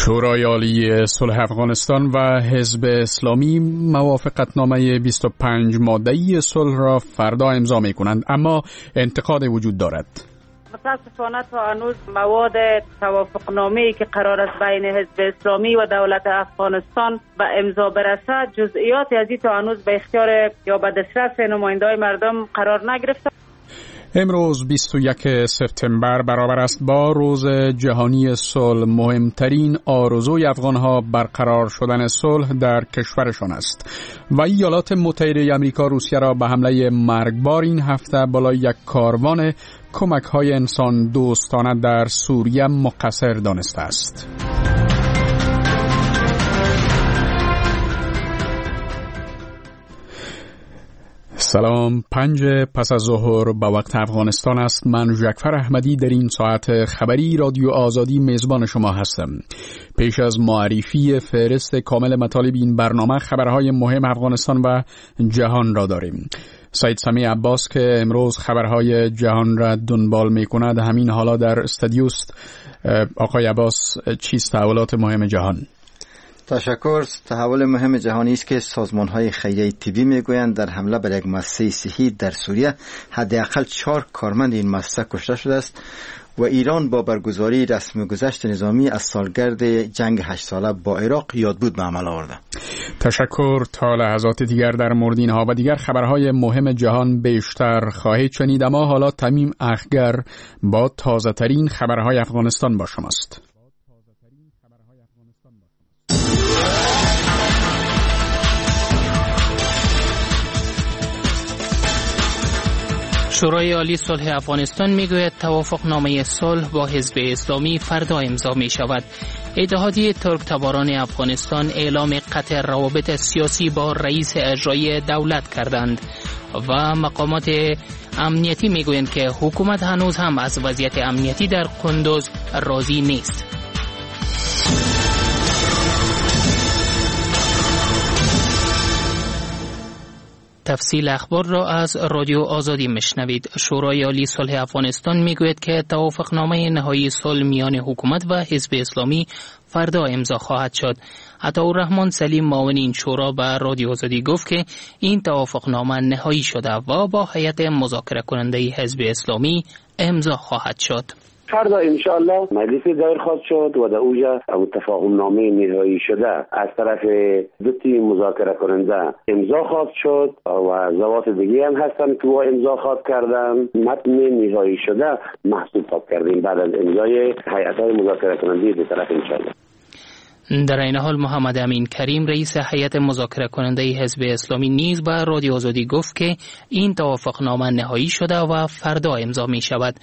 شورای عالی صلح افغانستان و حزب اسلامی موافقتنامه 25 ماده‌ای صلح را فردا امضا می‌کنند، اما انتقاد وجود دارد. متاسفانه تا هنوز مواد توافقنامه‌ای که قرار است بین حزب اسلامی و دولت افغانستان به امضا برسد، جزئیات از این تا هنوز به اختیار یا به دسترس نماینده‌های مردم قرار نگرفته. امروز 21 سپتامبر برابر است با روز جهانی صلح. مهمترین آرزوی افغانها برقرار شدن صلح در کشورشان است و ایالات متحده آمریکا روسیه را به حمله مرگبار این هفته بالای یک کاروان کمک‌های انسان دوستانه در سوریه مقصر دانسته است. سلام، 5 پس از ظهر به وقت افغانستان است. من جعفر احمدی در این ساعت خبری رادیو آزادی میزبان شما هستم. پیش از معرفی فهرست کامل مطالب این برنامه، خبرهای مهم افغانستان و جهان را داریم. سید سمیع عباس که امروز خبرهای جهان را دنبال می کند همین حالا در استودیوست. آقای عباس، چیست تحولات مهم جهان؟ تشکر. تحول مهم جهانی است که سازمان‌های خیریه طبی میگویند در حمله بر یک مؤسسه صحی در سوریه حداقل 4 کارمند این مؤسسه کشته شده است و ایران با برگزاری رسم گذشت نظامی از سالگرد جنگ 8 ساله با عراق یادبود به عمل آورده. تشکر. تا لحظات دیگر در مورد اینها و دیگر خبرهای مهم جهان بیشتر خواهید شنید، اما حالا تمیم اخگر با تازه ترین خبرهای افغانستان با شماست. شورای عالی صلح افغانستان میگوید توافقنامه صلح با حزب اسلامی فردا امضا می شود. اتحادیه ترک تباران افغانستان اعلام قطع روابط سیاسی با رئیس اجرایی دولت کردند و مقامات امنیتی میگویند که حکومت هنوز هم از وضعیت امنیتی در قندوز راضی نیست. تفصیل اخبار را از رادیو آزادی مشنوید. شورای عالی صلح افغانستان میگوید که توافقنامه نهایی صلح میان حکومت و حزب اسلامی فردا امضا خواهد شد. عطاالرحمن سلیم معاون این شورا به رادیو آزادی گفت که این توافقنامه نهایی شده و با هیئت مذاکره کننده حزب اسلامی امضا خواهد شد. فردا انشاءالله مجلس دایر خواهد شد و در اوجا تفاهم نامه نهایی شده از طرف دو تیم مذاکره کننده امضا خواهد شد و ضوابط دیگه هم هستن که با امضا خواهد کردن. متن نهایی شده محسوب خواهد کردیم بعد از امضای هیئت‌های مذاکره کننده دو طرف انشاءالله. در این حال محمد امین کریم رئیس هیئت مذاکره کننده حزب اسلامی نیز به رادیو آزادی گفت که این توافقنامه نهایی شده و فردا امضا می شود.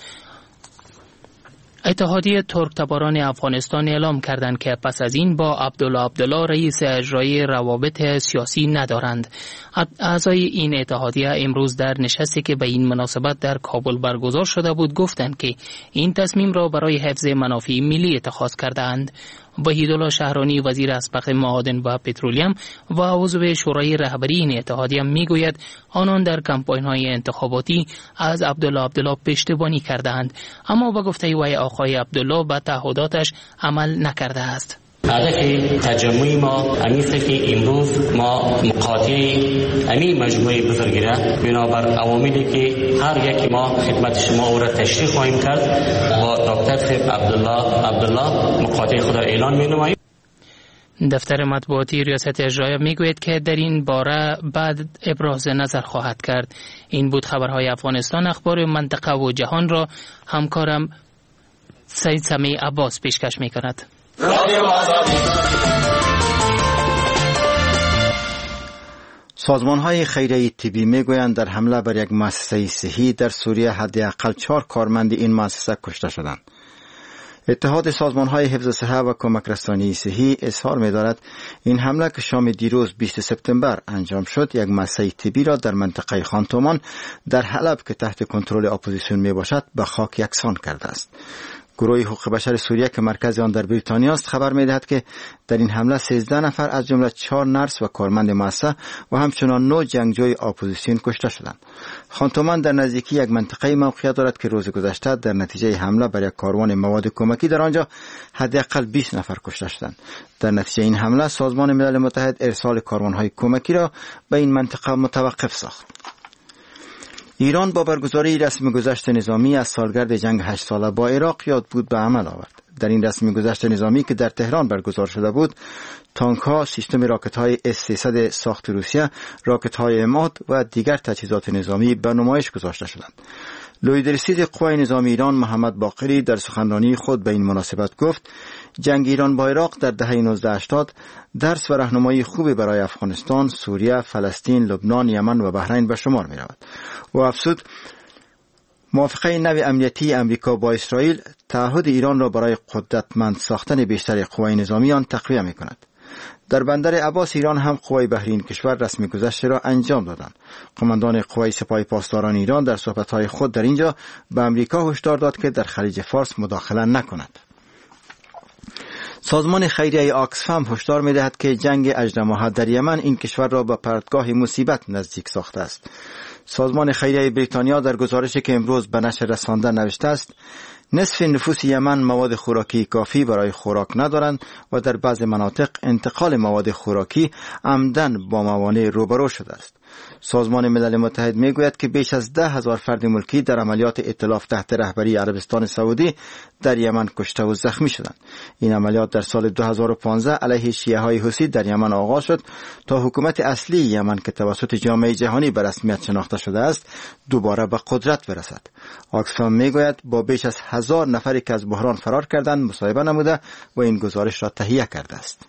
اتحادیه ترک تباران افغانستان اعلام کردند که پس از این با عبدالله رئیس اجرایی روابط سیاسی ندارند. اعضای این اتحادیه امروز در نشستی که به این مناسبت در کابل برگزار شده بود گفتند که این تصمیم را برای حفظ منافع ملی اتخاذ کردند. وحیدالله شهرانی وزیر اسبق معادن و پترولیم و عضو شورای رهبری این اتحادیه میگوید آنان در کمپاین‌های انتخاباتی از عبدالله پشتیبانی کردند، اما با گفته وی آقای عبدالله به تعهداتش عمل نکرده است. هدف تجمع ما امیسته که امروز ما مقاطع امی مجموعه بزرگیره بنابر عواملی که هر یک ما خدمت شما او را تشریح خواهیم کرد با دکتر عبدالله مقاطع خود را اعلان می نماییم. دفتر مطبوعاتی ریاست اجرایی میگوید که در این باره بعد ابراز نظر خواهد کرد. این بود خبرهای افغانستان. اخبار منطقه و جهان را همکارم سید سمیع عباس پیشکش میکند. سازمان‌های خیریه طبی میگویند در حمله بر یک مؤسسه صحی در سوریه حداقل 4 کارمند این مؤسسه کشته شدند. اتحاد سازمان‌های حفظ صحت و کمک رسانی صحی اظهار می‌دارد این حمله که شام دیروز 20 سپتامبر انجام شد یک مؤسسه طبی را در منطقه خانتومان در حلب که تحت کنترل اپوزیسیون میباشد به خاک یکسان کرده است. گروه حقوق بشر سوریه که مرکز آن در بریتانیا است خبر می‌دهد که در این حمله 13 نفر از جمله 4 نرس و کارمند مؤسسه و همچنان 9 جنگجوی اپوزیسیون کشته شدند. خانتومان در نزدیکی یک منطقه موقعیت دارد که روز گذشته در نتیجه حمله بر یک کاروان مواد کمکی در آنجا حداقل 20 نفر کشته شدند. در نتیجه این حمله سازمان ملل متحد ارسال کاروان‌های کمکی را به این منطقه متوقف ساخت. ایران با برگزاری رسم گذشت نظامی از سالگرد جنگ 8 ساله با عراق یاد بود به عمل آورد. در این رسم گذشت نظامی که در تهران برگزار شده بود، تانک‌ها، سیستم راکت‌های S-300 ساخت روسیه، راکت‌های اماد و دیگر تجهیزات نظامی به نمایش گذاشته شدند. لویدرسیز قوای نظامی ایران محمد باقری در سخنرانی خود به این مناسبت گفت: جنگ ایران با عراق در دهه 1980 درس و راهنمایی خوبی برای افغانستان، سوریه، فلسطین، لبنان، یمن و بحرین به شمار می رود. و افزود موافقه نو امنیتی امریکا با اسرائیل تعهد ایران را برای قدرتمند ساختن بیشتر قوای نظامی آن تقویه می کند. در بندر عباس ایران هم قوای بحری این کشور رسم گذشت را انجام دادند. قماندان قوای سپاه پاسداران ایران در صحبت‌های خود در اینجا به امریکا هشدار داد که در خلیج فارس مداخله نکند. سازمان خیریه آکسفم هشدار می‌دهد که جنگ اژدماه در یمن این کشور را به پرتگاه مصیبت نزدیک ساخته است. سازمان خیریه بریتانیا در گزارشی که امروز به نشر رسانده نوشته است: نصف نفوس یمن مواد خوراکی کافی برای خوراک ندارند و در بعض مناطق انتقال مواد خوراکی عمدن با موانع روبرو شده است. سازمان ملل متحد میگوید که بیش از 10,000 فرد ملکی در عملیات ائتلاف تحت رهبری عربستان سعودی در یمن کشته و زخمی شدند. این عملیات در سال 2015 علیه شیعه های حوثی در یمن آغاز شد تا حکومت اصلی یمن که توسط جامعه جهانی به رسمیت شناخته شده است دوباره به قدرت برسد. آکسفام میگوید با بیش از 1000 نفری که از بحران فرار کردند مصاحبه نموده و این گزارش را تهیه کرده است.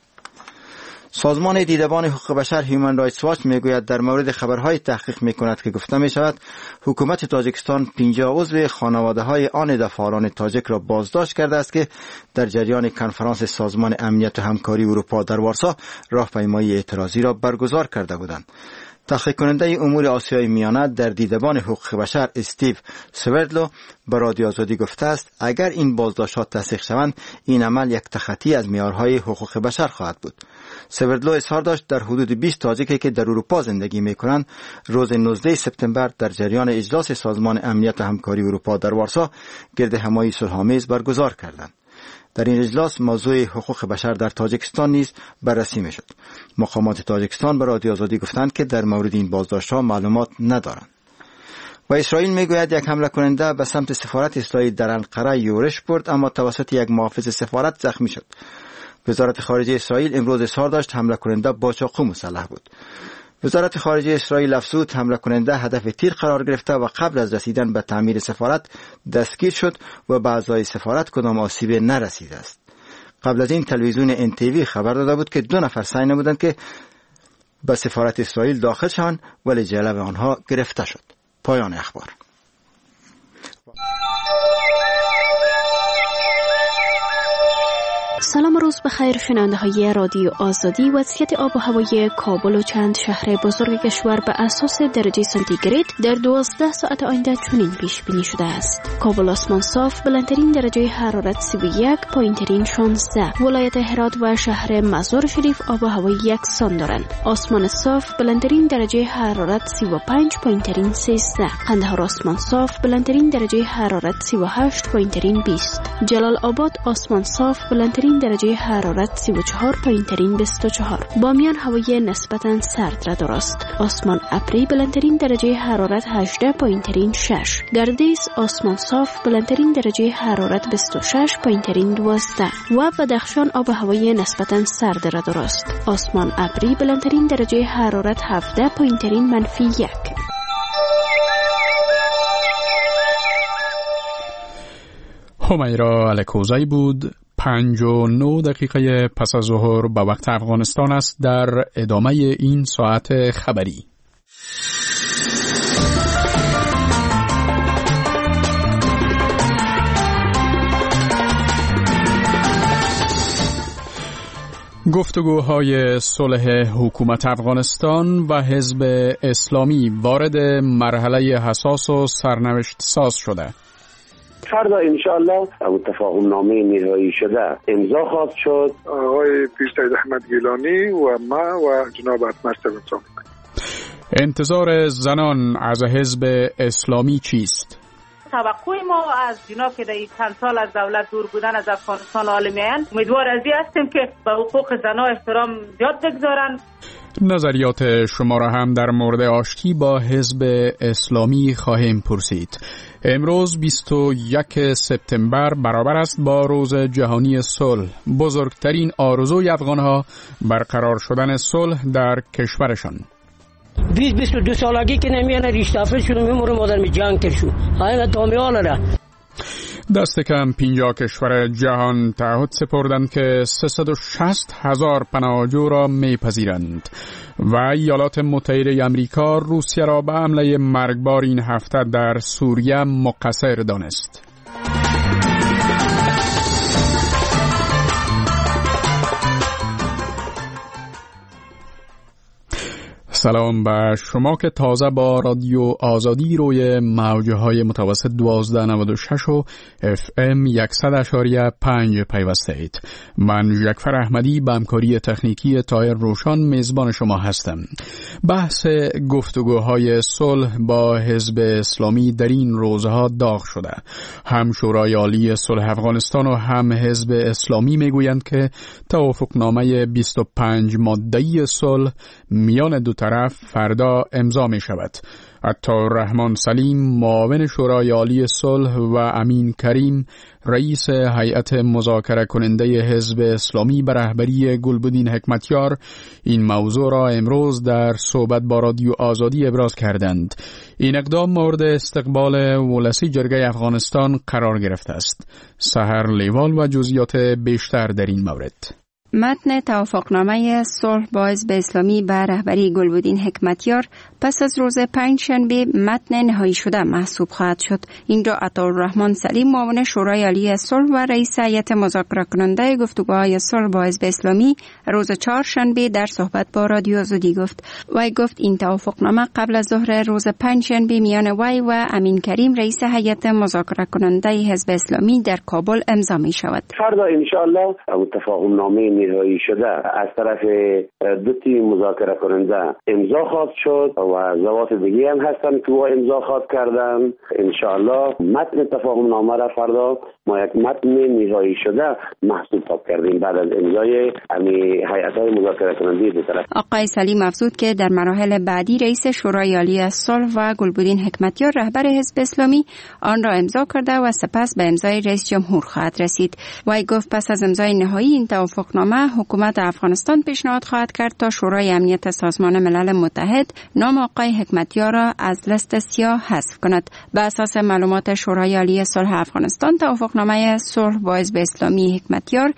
سازمان دیدبان حقوق بشر هیومن رایتس واچ میگوید در مورد خبرهای تحقیق میکند که گفته می شود حکومت تاجیکستان 50 عضو خانواده های آن دفاعان تاجیک را بازداشت کرده است که در جریان کنفرانس سازمان امنیت و همکاری اروپا در وارسا راهپیمایی اعتراضی را برگزار کرده بودند. تحقیق کننده امور آسیای میانه در دیدبان حقوق بشر استیو سوردلو به رادیو آزادی گفته است اگر این بازداشت‌ها تصدیق شوند این عمل یک تخطی از معیارهای حقوق بشر خواهد بود. سوردلو اظهار داشت در حدود 20 تاجیکی که در اروپا زندگی می‌کنند روز 19 سپتامبر در جریان اجلاس سازمان امنیت و همکاری اروپا در وارسا گرد همایی صلح‌آمیز برگزار کردند. در این اجلاس موضوع حقوق بشر در تاجیکستان نیز بررسی می‌شد. مقامات تاجیکستان به رادیو آزادی گفتند که در مورد این بازداشت‌ها معلومات ندارند. و اسرائیل میگوید یک حمله کننده به سمت سفارت اسرائیل در انقره یورش برد اما توسط یک محافظ سفارت زخمی شد. وزارت خارجه اسرائیل امروز اظهار داشت حمله کننده با چاقو مسلح بود. وزارت خارجه اسرائیل افزود حمله کننده هدف تیر قرار گرفته و قبل از رسیدن به تعمیر سفارت دستگیر شد و به اعضای سفارت کدام آسیب نرسیده است. قبل از این تلویزیون NTV خبر داده بود که 2 نفر سعی نمودند که به سفارت اسرائیل داخل شوند ولی جلب آنها گرفته شد. پایان اخبار. سلام و روز بخیر شنونده های رادیو آزادی. وضعیت آب و هوای کابل و چند شهر بزرگ کشور به اساس درجه سانتیگراد در 12 ساعت آینده چنین پیش بینی شده است: کابل آسمان صاف، بلندترین درجه حرارت 31، پایینترین 16. ولایت هرات و شهر مزار شریف آب و هوای یکسان دارند. آسمان صاف، بلندترین درجه حرارت 35، پایینترین 13. قندهار آسمان صاف، بلندترین درجه حرارت 38، پایینترین 20. جلال آباد آسمان صاف، بلندترین درجه حرارت 34، پایینترین 24. بامیان هوای نسبتاً سرد را دارست. آسمان ابری، بلندترین درجه حرارت 18، پایینترین 6. گردیز آسمان صاف، بلندترین درجه حرارت 26، پایینترین 12. و بدخشان آب هوای نسبتاً سرد را دارست. آسمان ابری، بلندترین درجه حرارت 17، پایینترین -1. همیرا الکوزی بود. 5:09 پس از ظهر به وقت افغانستان است. در ادامه این ساعت خبری گفتگوهای صلح حکومت افغانستان و حزب اسلامی وارد مرحله حساس و سرنوشت ساز شده. فردا انشاءالله تفاهم نامه نهایی شده امضا خواهد شد. آقای پیر سید احمد گیلانی و ما و جناب اتمر سبنسان. انتظار زنان از حزب اسلامی چیست؟ توقع ما از جناب که در این چند سال از دولت دور بودن از افغانستان عالی میان، امیدوار از این هستیم که به حقوق زنان احترام زیاد بگذارن. نظریات شما را هم در مورد آشتی با حزب اسلامی خواهیم پرسید. امروز 21 سپتامبر برابر است با روز جهانی صلح. بزرگترین آرزوی افغانها برقرار شدن صلح در کشورشان. 22 سالگی که نمیانه ریشتفره شده میموره مادر می جنگ کرشو های دامیال را دست کم 50 کشور جهان تعهد سپردند که 360,000 پناهجو را میپذیرند و ایالات متحده آمریکا روسیه را به حمله مرگبار این هفته در سوریه مقصر دانست. سلام به شما که تازه با رادیو آزادی روی موجهای متوسط 1296 و FM 100.5 پیوسته اید. من جعفر احمدی به همکاری تکنیکی طاهر روشان میزبان شما هستم. بحث گفتگوهای صلح با حزب اسلامی در این روزها داغ شده. هم شورای عالی صلح افغانستان و هم حزب اسلامی میگویند که توافقنامه 25 ماده‌ای صلح میان دو طرف فردا امضا می شود. عطاررحمن سلیم معاون شورای عالی صلح و امین کریم رئیس هیئت مذاکره کننده حزب اسلامی به رهبری گلبدین حکمتیار این موضوع را امروز در صحبت با رادیو آزادی ابراز کردند. این اقدام مورد استقبال ولسی جرگه افغانستان قرار گرفته است. سحر لیوال و جزئیات بیشتر در این مورد. متن توافقنامه صلح با حزب اسلامی به رهبری گلبدین حکمتیار پس از روز پنجشنبه متن نهایی شده محسوب خواهد شد. این را عطاررحمن سلیم معاون شورای عالی صلح و رئیس هیئت مذاکره کننده گفتگوهای صلح با حزب اسلامی روز چهارشنبه در صحبت با رادیو آزادی گفت. وی گفت این توافقنامه قبل از ظهر روز پنجشنبه میان وی و امین کریم رئیس هیئت مذاکره کننده حزب اسلامی در کابل امضا می شود. فردا ان شاء الله توافقنامه نهایی شده از طرف دو تیم مذاکره کننده امضا خواهد شد و ضوابط دیگه هم هستن که او امضا خواهد کردن. ان شاء الله متن تفاهم نامه را فردا ما یک متن نهایی شده محسوب کردیم بعد از امضای هیئت‌های مذاکره کننده دو طرف. آقای سلیم افزود که در مراحل بعدی رئیس شورای عالی صلح و گلبدین حکمتیار رهبر حزب اسلامی آن را امضا کرده و سپس به امضای رئیس جمهور خواهد رسید. وی گفت پس از امضای نهایی این توافقنامه حکومت افغانستان پیشنهاد خواهد کرد تا شورای امنیت سازمان ملل متحد نام آقای حکمتیار را از لیست سیاه حذف کند. به اساس معلومات شورای عالی صلح افغانستان توافقنامه صلح با حزب اسلامی حکمتیار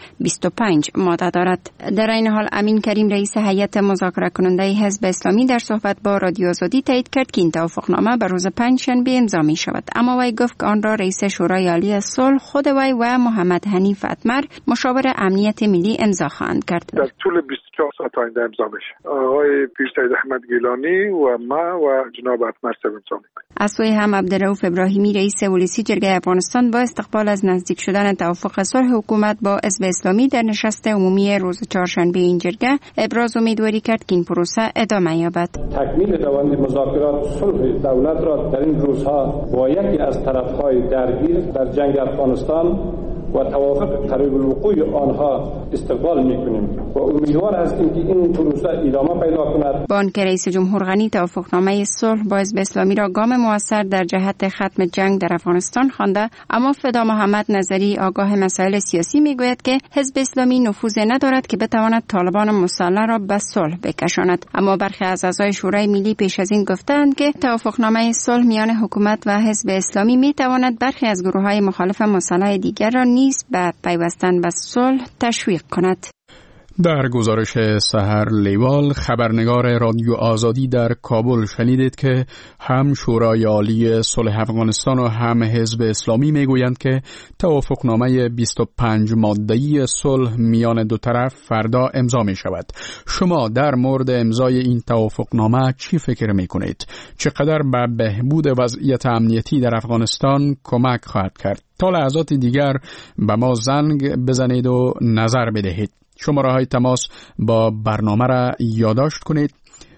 25 ماده دارد. در این حال امین کریم رئیس هیئت مذاکره کننده حزب اسلامی در صحبت با رادیو آزادی تایید کرد که این توافقنامه به روز پنجشنبه امضا می شود، اما وی گفت که آن را رئیس شورای عالی صلح خود وی و محمد حنیف اتمر مشاور امنیت ملی امضا خواهند کرد. در طول 24 ساعت آینده امضا میشه. آقای پیر سید احمد گیلانی و ما و جناب اتمر سبنسان. از سوی هم عبدالرؤوف ابراهیمی رئیس ولسی جرگه افغانستان با استقبال از نزدیک شدن توافق صلح حکومت با حزب اسلامی در نشست عمومی روز چهارشنبه این جرگه ابراز امیدواری کرد که این پروسه ادامه یابد. تکمیل روند مذاکرات صلح دولت را در این روزها با یکی از طرف‌های درگیر در جنگ افغانستان و توافق قریب الوقوع آنها استقبال می‌کنیم و امیدوار هستیم که این پروسه ادامه پیدا کند. با آنکه رئیس جمهور غنی توافقنامه صلح با حزب اسلامی را گام موثر در جهت ختم جنگ در افغانستان خوانده، اما فدا محمد نظری آگاه مسائل سیاسی میگوید که حزب اسلامی نفوذ ندارد که بتواند طالبان مسلح را به صلح بکشاند. اما برخی از اعضای شورای ملی پیش از این گفتند که توافقنامه صلح میان حکومت و حزب اسلامی میتواند برخی از گروه‌های مخالف مسلح دیگر را نیز به پیوستن به صلح تشویق کند. در گزارش سحر لیوال خبرنگار رادیو آزادی در کابل شنیدید که هم شورای عالی صلح افغانستان و هم حزب اسلامی میگویند که توافقنامه 25 ماده‌ای صلح میان دو طرف فردا امضا می شود. شما در مورد امضای این توافقنامه چی فکر می کنید؟ چقدر به بهبود وضعیت امنیتی در افغانستان کمک خواهد کرد؟ تا لحظات دیگر به ما زنگ بزنید و نظر بدهید. شماره های تماس با برنامه را یادداشت کنید: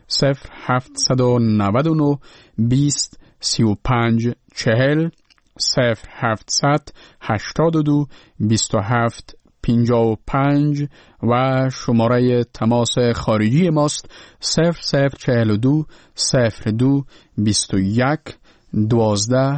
0799 20 35 40 0700 82 27 55 و شماره تماس خارجی ماست 0042 02 21 12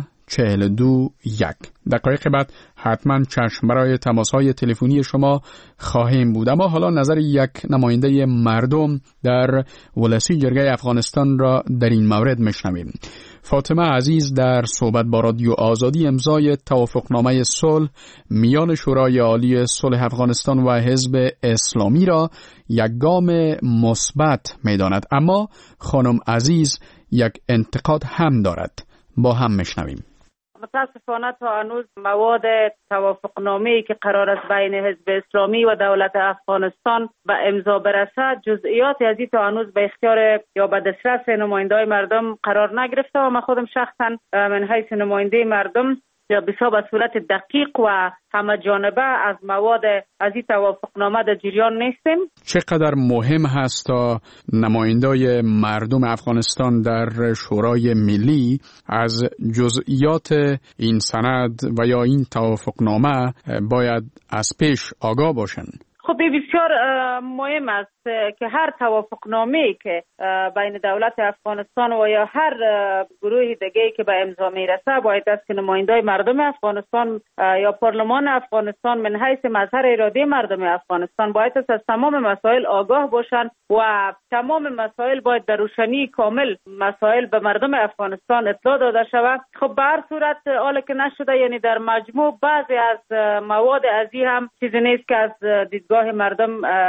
42 1. دقایق بعد حتما چشم برای تماس‌های تلفنی شما خواهیم بود. اما حالا نظر یک نماینده مردم در ولسی جرگه افغانستان را در این مورد میشنویم. فاطمه عزیز در صحبت با رادیو آزادی امضای توافقنامه صلح میان شورای عالی صلح افغانستان و حزب اسلامی را یک گام مثبت می‌داند، اما خانم عزیز یک انتقاد هم دارد. با هم میشنویم. متاسفانه تا هنوز مواد توافقنامه‌ای که قرار است بین حزب اسلامی و دولت افغانستان به امضا برسد، جزئیاتی از این تا هنوز به اختیار یا به دسترس نماینده‌های مردم قرار نگرفته و من خودم شخصا من حیث نماینده مردم یا بسیار به صورت دقیق و همه جانبه از مواد از این توافقنامه در جریان نیستیم. چقدر مهم هست تا نمایندای مردم افغانستان در شورای ملی از جزئیات این سند و یا این توافقنامه باید از پیش آگاه باشند؟ خب بسیار مهم است که هر توافقنامه‌ای که بین دولت افغانستان و یا هر گروه دیگه‌ای که به امضا میرسه باید است که نمایندای مردم افغانستان یا پارلمان افغانستان من حیث مظهر اراده مردم افغانستان باید است از تمام مسائل آگاه باشند و تمام مسائل باید در روشنی کامل مسائل به مردم افغانستان اطلاع داده شود. خب به هر صورت حالا که نشده، یعنی در مجموع بعضی از مواد از این هم چیزی نیست که از دیدگاه مردم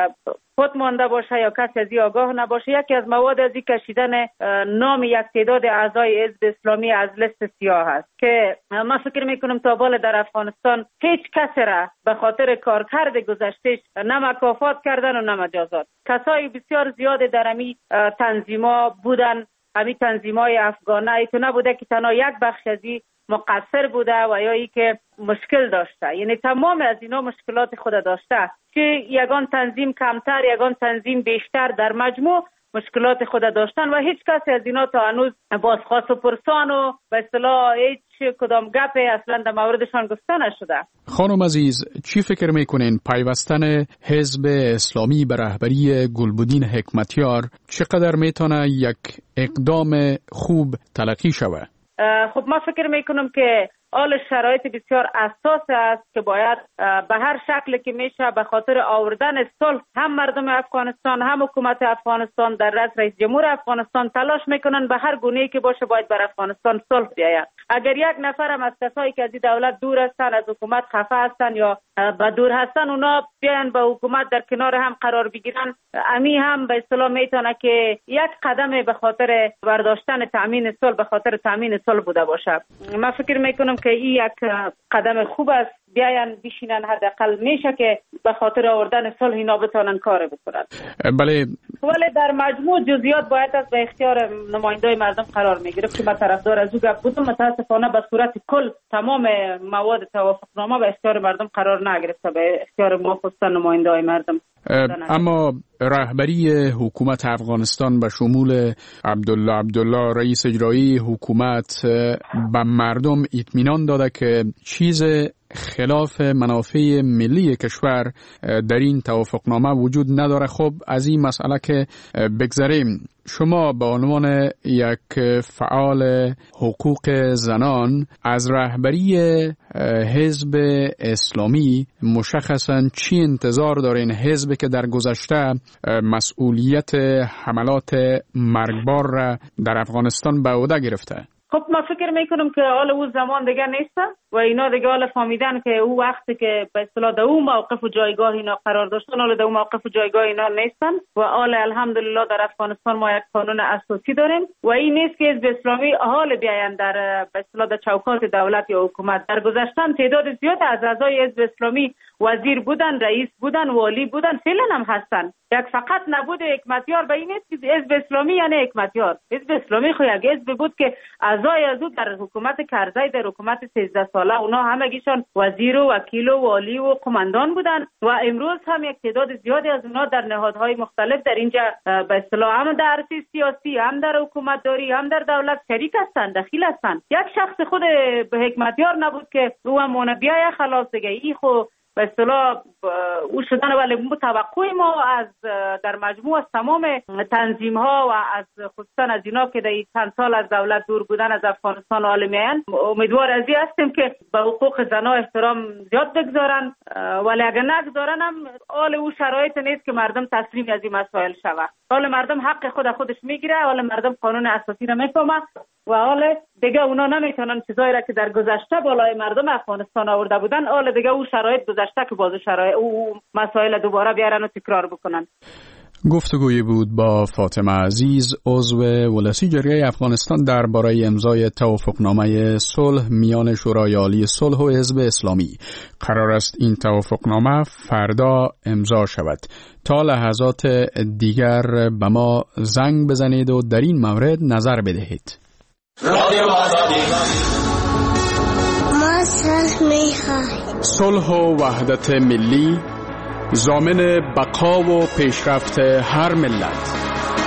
خود مانده باشه یا کسی از این آگاه نباشه. یکی از مواد از این کشیدن نام یک تعداد اعضای حزب اسلامی از لیست سیاه است که من فکر میکنم تا بالا در افغانستان هیچ کسی را به خاطر کارکرد گذشتهش نه مکافات کردن و نه مجازات. کسای بسیار زیاد در امی تنظیما بودن، امی تنظیمای افغانه ایتو نبوده که تنها یک بخش از این مقصر بوده و یا ای که مشکل داشته، یعنی تمام از اینا مشکلات خود داشته، که یگان تنظیم کمتر یگان تنظیم بیشتر در مجموع مشکلات خود داشتن و هیچ کسی از اینا تا هنوز بازخواست و پرسان و به اصطلاح هیچ کدام گپ اصلا در موردشان گفته نشده. خانم عزیز، چی فکر میکنین پیوستن حزب اسلامی به رهبری گلبدین حکمتیار چقدر میتونه یک اقدام خوب تلقی شود؟ خب من فکر میکنم که حال شرایط بسیار اساس است که باید به هر شکل که میشه به خاطر آوردن صلح هم مردم افغانستان هم حکومت افغانستان در رئیس جمهور افغانستان تلاش میکنن به هر گونه‌ای که باشه باید بر افغانستان صلح بیاید. اگر یک نفر هم از کسایی که از دولت دور هستن، از حکومت خفه هستن یا به دور هستن، اونا بیان به حکومت در کنار هم قرار بگیرن، امی هم به اصطلاح میتونه که یک قدم به خاطر برداشتن تامین صلح به خاطر تامین صلح بوده باشه. من فکر میکنم که این یک قدم خوب است. بیاین بشینن، حداقل میشه که به خاطر آوردن صلح اینا بتونن کار بکنن. بله، ولی در مجموع جزئیات باید از به اختیار نمایندای مردم قرار میگیره که من طرفدار از او گپ بودم. متاسفانه به صورت کل تمام مواد توافقنامه به اختیار مردم قرار نگرفته، به اختیار ما خصوصا نمایندای مردم. اما رهبری حکومت افغانستان به شمول عبدالله رئیس اجرایی حکومت به مردم اطمینان داده که چیز خلاف منافع ملی کشور در این توافقنامه وجود نداره. خب از این مسئله که بگذریم، شما به عنوان یک فعال حقوق زنان از رهبری حزب اسلامی مشخصاً چی انتظار دارین؟ حزبی که در گذشته مسئولیت حملات مرگبار را در افغانستان به عهده گرفته. خب ما فکر میکنم که حال او زمان دیگه نیست و اینا دیگه حال فهمیدن که او وقتی که به اصطلاح در اون موقف و جایگاه اینا قرار داشتن حال در اون موقف و جایگاه اینا نیستن و حال الحمدلله در افغانستان ما یک قانون اساسی داریم و این نیست که حزب اسلامی حال بیاین در به اصطلاح در چوکات دولت یا حکومت. در گذشته تعداد زیاد از اعضای حزب اسلامی وزیر بودن، رئیس بودن، والی بودن، فعلا هم هستن. یک فقط نبود حکمتیار به این نیست که حزب اسلامی یعنی حکمتیار. حزب اسلامی خو یک حزب بود که اعضای از او در حکومت کرزی، در حکومت 13 ساله اونا همگیشان وزیر و وکیل و والی و قماندان بودن و امروز هم یک تعداد زیادی از اونا در نهادهای مختلف در اینجا به اصطلاح هم در عرصه سیاسی، هم در حکومت داری، هم در دولت شریک هستند، دخیل هستند. یک شخص خود به حکمتیار نبود که او هم بیای خلاص دیگه ای خو به اصطلاح او شدن. ولی توقع ما از در مجموع از تمام تنظیم ها و از خصوصا از اینا که در چند سال از دولت دور بودن از افغانستان عالمیان امیدوار از این هستیم که به حقوق زنها احترام زیاد بگذارن، ولی اگر نگذارن هم حال او شرایط نیست که مردم تسلیم از این مسائل شود. حال مردم حق خودش میگیره، حال مردم قانون اساسی را میفهمه و حال دیگه اونا نمیتونن چیزایی را که در گذشته بالای مردم افغانستان آورده بودن حال دیگه او شرایط گذشته که باز شرایط او مسائل دوباره بیارن و تکرار بکنن. گفتگویی بود با فاطمه عزیز، عضو ولسی جرگه افغانستان درباره امضای توافقنامه صلح میان شورای عالی صلح و حزب اسلامی. قرار است این توافقنامه فردا امضا شود. تا لحظات دیگر به ما زنگ بزنید و در این مورد نظر بدهید. ما صلح می‌خواهیم. صلح و وحدت ملی ضامن بقا و پیشرفت هر ملت.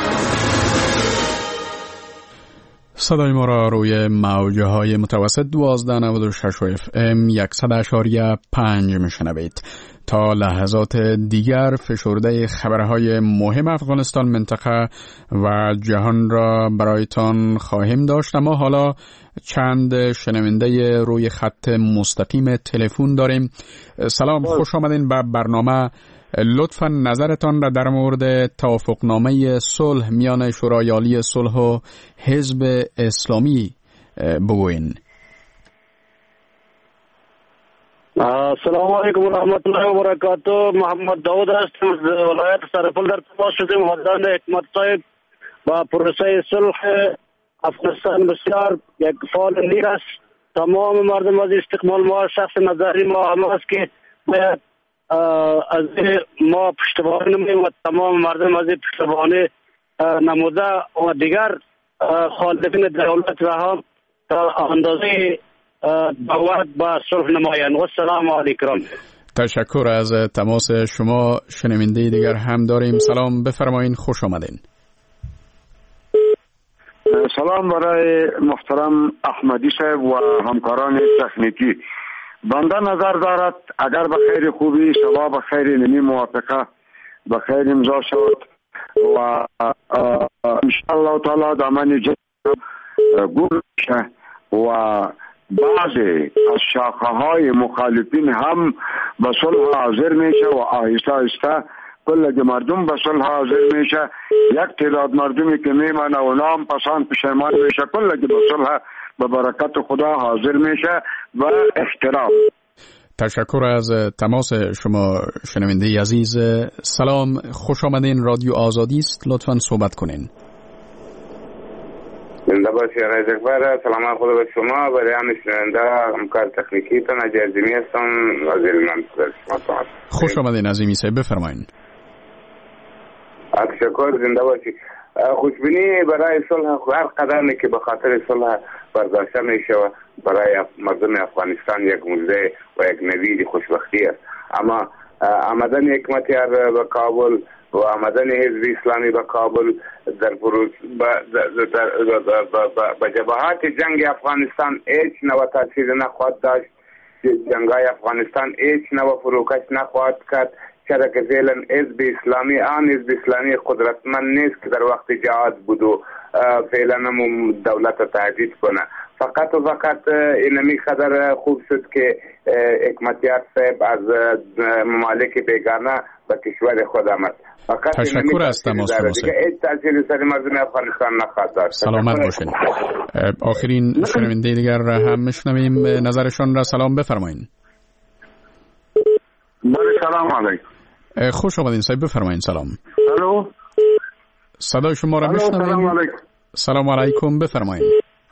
صدای ما را روی موج‌های متوسط 1296 FM 100.5 میشنوید. تا لحظات دیگر فشرده خبرهای مهم افغانستان، منطقه و جهان را برایتان خواهیم داشت. اما حالا چند شنونده روی خط مستقیم تلفن داریم. سلام، خوش آمدین به برنامه. لطفاً نظرتان را در مورد توافقنامه صلح میان شورای عالی صلح و حزب اسلامی بگوین. السلام علیکم و رحمت الله و برکاته. محمد داود هستم از ولایت سرپل. در تماس شدیم حضرت حکمت صاحب با پروسه صلح افغانستان بسیار یک فعال نیر است. تمام مردم از استقبال ما، شخص نظری ما هم است که باید از ما پشتیبانی نماییم و تمام مردم از پشتیبانی نموده و دیگر خالفین دولت را هم تا اندازه دعوت با صلح نمایند. و السلام علیکم. تشکر از تماس شما. شنونده دیگر هم داریم. سلام، بفرمایین، خوش آمدین. سلام برای محترم احمدی صاحب و همکاران تکنیکی. بنده نظر دارد اگر به خیر خوبی شما به خیر نمی موافقه به خیر امضا شد و انشاءالله تعالی دامن گور شه و بعضی از شاخه های مخالفین هم به صلح حاضر میشه و آهسته آهسته کل مردم به صلح حاضر میشه. یک تعداد مردمی که میمانه و نام پسند پشیمان میشه، کل به صلح به برکت خدا حاضر میشه و احترام. تشکر از تماس شما شنونده عزیز. سلام، خوش آمدین. رادیو آزادی است، لطفاً صحبت کنین. زنده باشی آقای جگبر. سلام خدا به شما. برای همه شنونده همکار تکنیکی تان عزیزی هستم. وزیر من شما. خوش آمدین عزیزی صاحب، بفرمایین. تشکر، زنده باشی. خوشبینی برای صلح هر قدمی که به خاطر صلح برداشته میشه و برای مردم افغانستان یک موزه و یک نوید خوشبختی است. اما آمدن حکمتیار به کابل و آمدن حزب اسلامی به کابل در به جبهات جنگ افغانستان هیچ نوع تاثیر نخواهد داشت. جنگای افغانستان هیچ نوع فروکش نخواهد کرد، چرا که فعلا حزب اسلامی حزب اسلامی قدرتمند نیست که در وقت جهاد بود و فعلا هم دولت تهدید کنه. فقط و فقط اینمی قدر خوب شد که حکمتیار صاحب از ممالک بیگانه به کشور خود آمد. تشکر از تماس شما. دیگه هیچ تأثیری سر مردم افغانستان نخواهد داشت. سلامت باشین. آخرین شنونده دیگر هم میشنویم نظرشان را. سلام بفرمایید. سلام علیکم. خوش آمدین صاحب، بفرمایید. سلام. الو. صدای شما را میشنویم. سلام علیکم. سلام علیکم، بفرمایید.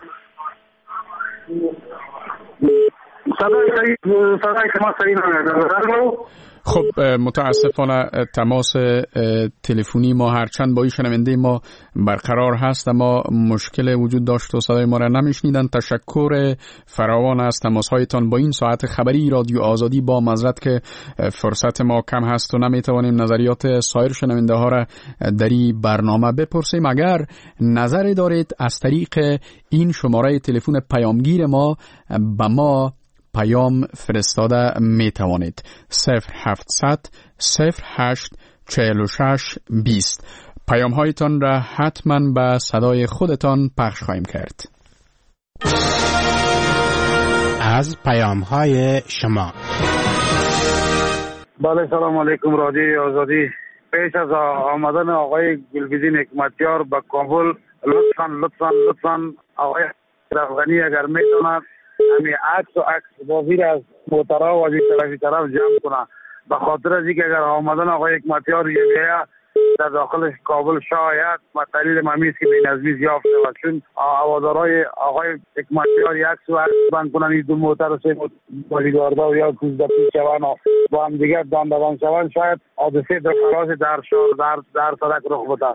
صدای شما صحیح نمیاد. خب متاسفانه تماس تلفنی ما هرچند با این شنونده ما برقرار هست اما مشکل وجود داشت و صدای ما را نمیشنیدن. تشکر فراوان از تماسهایتان با این ساعت خبری رادیو آزادی. با معذرت که فرصت ما کم هست و نمیتوانیم نظریات سایر شنونده ها را در این برنامه بپرسیم. اگر نظری دارید از طریق این شماره تلفن پیامگیر ما به ما پیام فرستاده می توانید. 0700 08 46 20. پیام هایتان را حتما به صدای خودتان پخش خواهیم کرد. از پیام های شما. بله، سلام علیکم رادیو آزادی. پیش از آمدن آقای گلبدین حکمتیار به کابل لطفاً آقای افغانی اگر میتوند همین عکس با ویر از موترها و از طرف جمع کنه، به خاطر از اینکه اگر آمدن آقای حکمتیار یه در داخل کابل شاید مطلیل ممیز که بین از بیز یافته و چون هوادارهای آقای حکمتیار یک سو عکس بند کنن این دو موتر و سه بالیگارده و یا کوزده پیش شون و با هم دیگر داندوان شون، شاید حادثه در فراز در سرک رخ بده.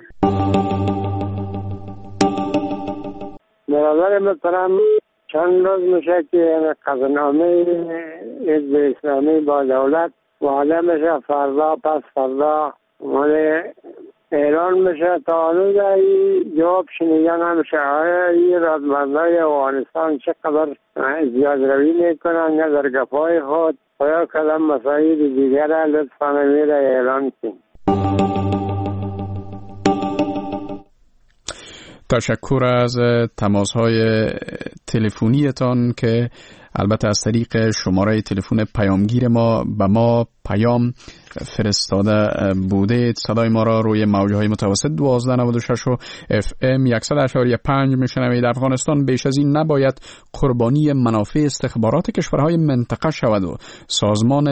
برادر محترم، چند روز میشه که قضانامه حزب اسلامی با دولت وعده میشه فردا پس فردا اعلان میشه، تا هنوز جواب شنیده نمیشه. این رادمندای افغانستان چقدر زیاد روی میکنن یا در گپای خود و یا کدام مسائل دیگر لطفا میره اعلان کنید. تشکر از تماس‌های تلفنیتان که البته از طریق شماره تلفن پیامگیر ما به ما پیام فرستاده بوده. صدای ما را روی موج‌های متوسط 1296 و FM 100.5 میشنوید. افغانستان بیش از این نباید قربانی منافع استخبارات کشورهای منطقه شود و سازمان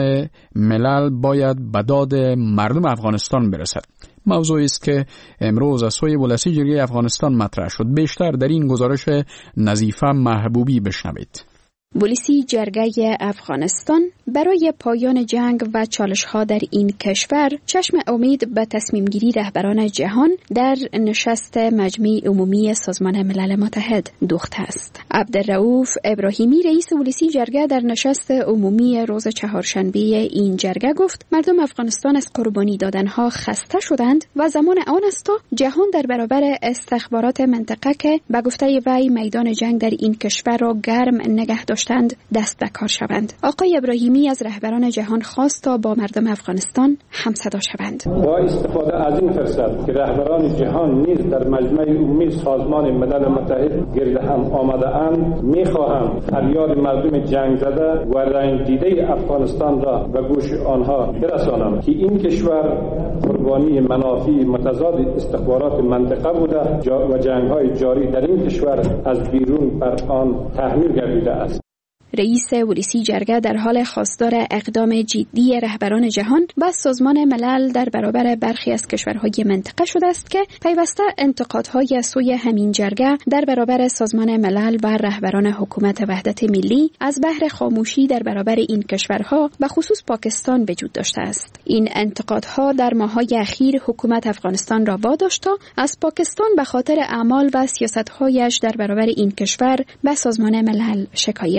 ملل باید به داد مردم افغانستان برسد. موضوعی است که امروز از سوی ولسی جرگه افغانستان مطرح شد. بیشتر در این گزارش نظیفه محبوبی بشنوید. ولسی جرگه افغانستان برای پایان جنگ و چالش‌ها در این کشور چشم امید به تصمیم گیری رهبران جهان در نشست مجمع عمومی سازمان ملل متحد دوخته است. عبدالرؤوف ابراهیمی رئیس ولسی جرگه در نشست عمومی روز چهارشنبه این جرگه گفت مردم افغانستان از قربانی دادنها خسته شدند و زمان آن است تا جهان در برابر استخبارات منطقه که به گفته وی میدان جنگ در این کشور را گرم نگه داشتند دست به کار شوند. آقای ابراهیمی از رهبران جهان خواست تا با مردم افغانستان همصدا شوند. با استفاده از این فرصت که رهبران جهان نیز در مجمع عمومی سازمان ملل متحد گرد هم آمده اند، می‌خواهم فریاد مردم جنگ زده و رنج دیده افغانستان را به گوش آنها برسانم که این کشور قربانی منافع متضاد استخبارات منطقه بوده و جنگ‌های جاری در این کشور از بیرون بر آن تحمیل گردیده است. رئیس ولسی جرگه در حال خواستار اقدام جدی رهبران جهان و سازمان ملل در برابر برخی از کشورهای منطقه شده است که پیوسته انتقادهای سوی همین جرگه در برابر سازمان ملل و رهبران حکومت وحدت ملی از بحر خاموشی در برابر این کشورها و خصوص پاکستان وجود داشته است. این انتقادها در ماه‌های اخیر حکومت افغانستان را واداشت تا از پاکستان به خاطر اعمال و سیاست‌هایش در برابر این کشور به سازمان ملل شکایت کند.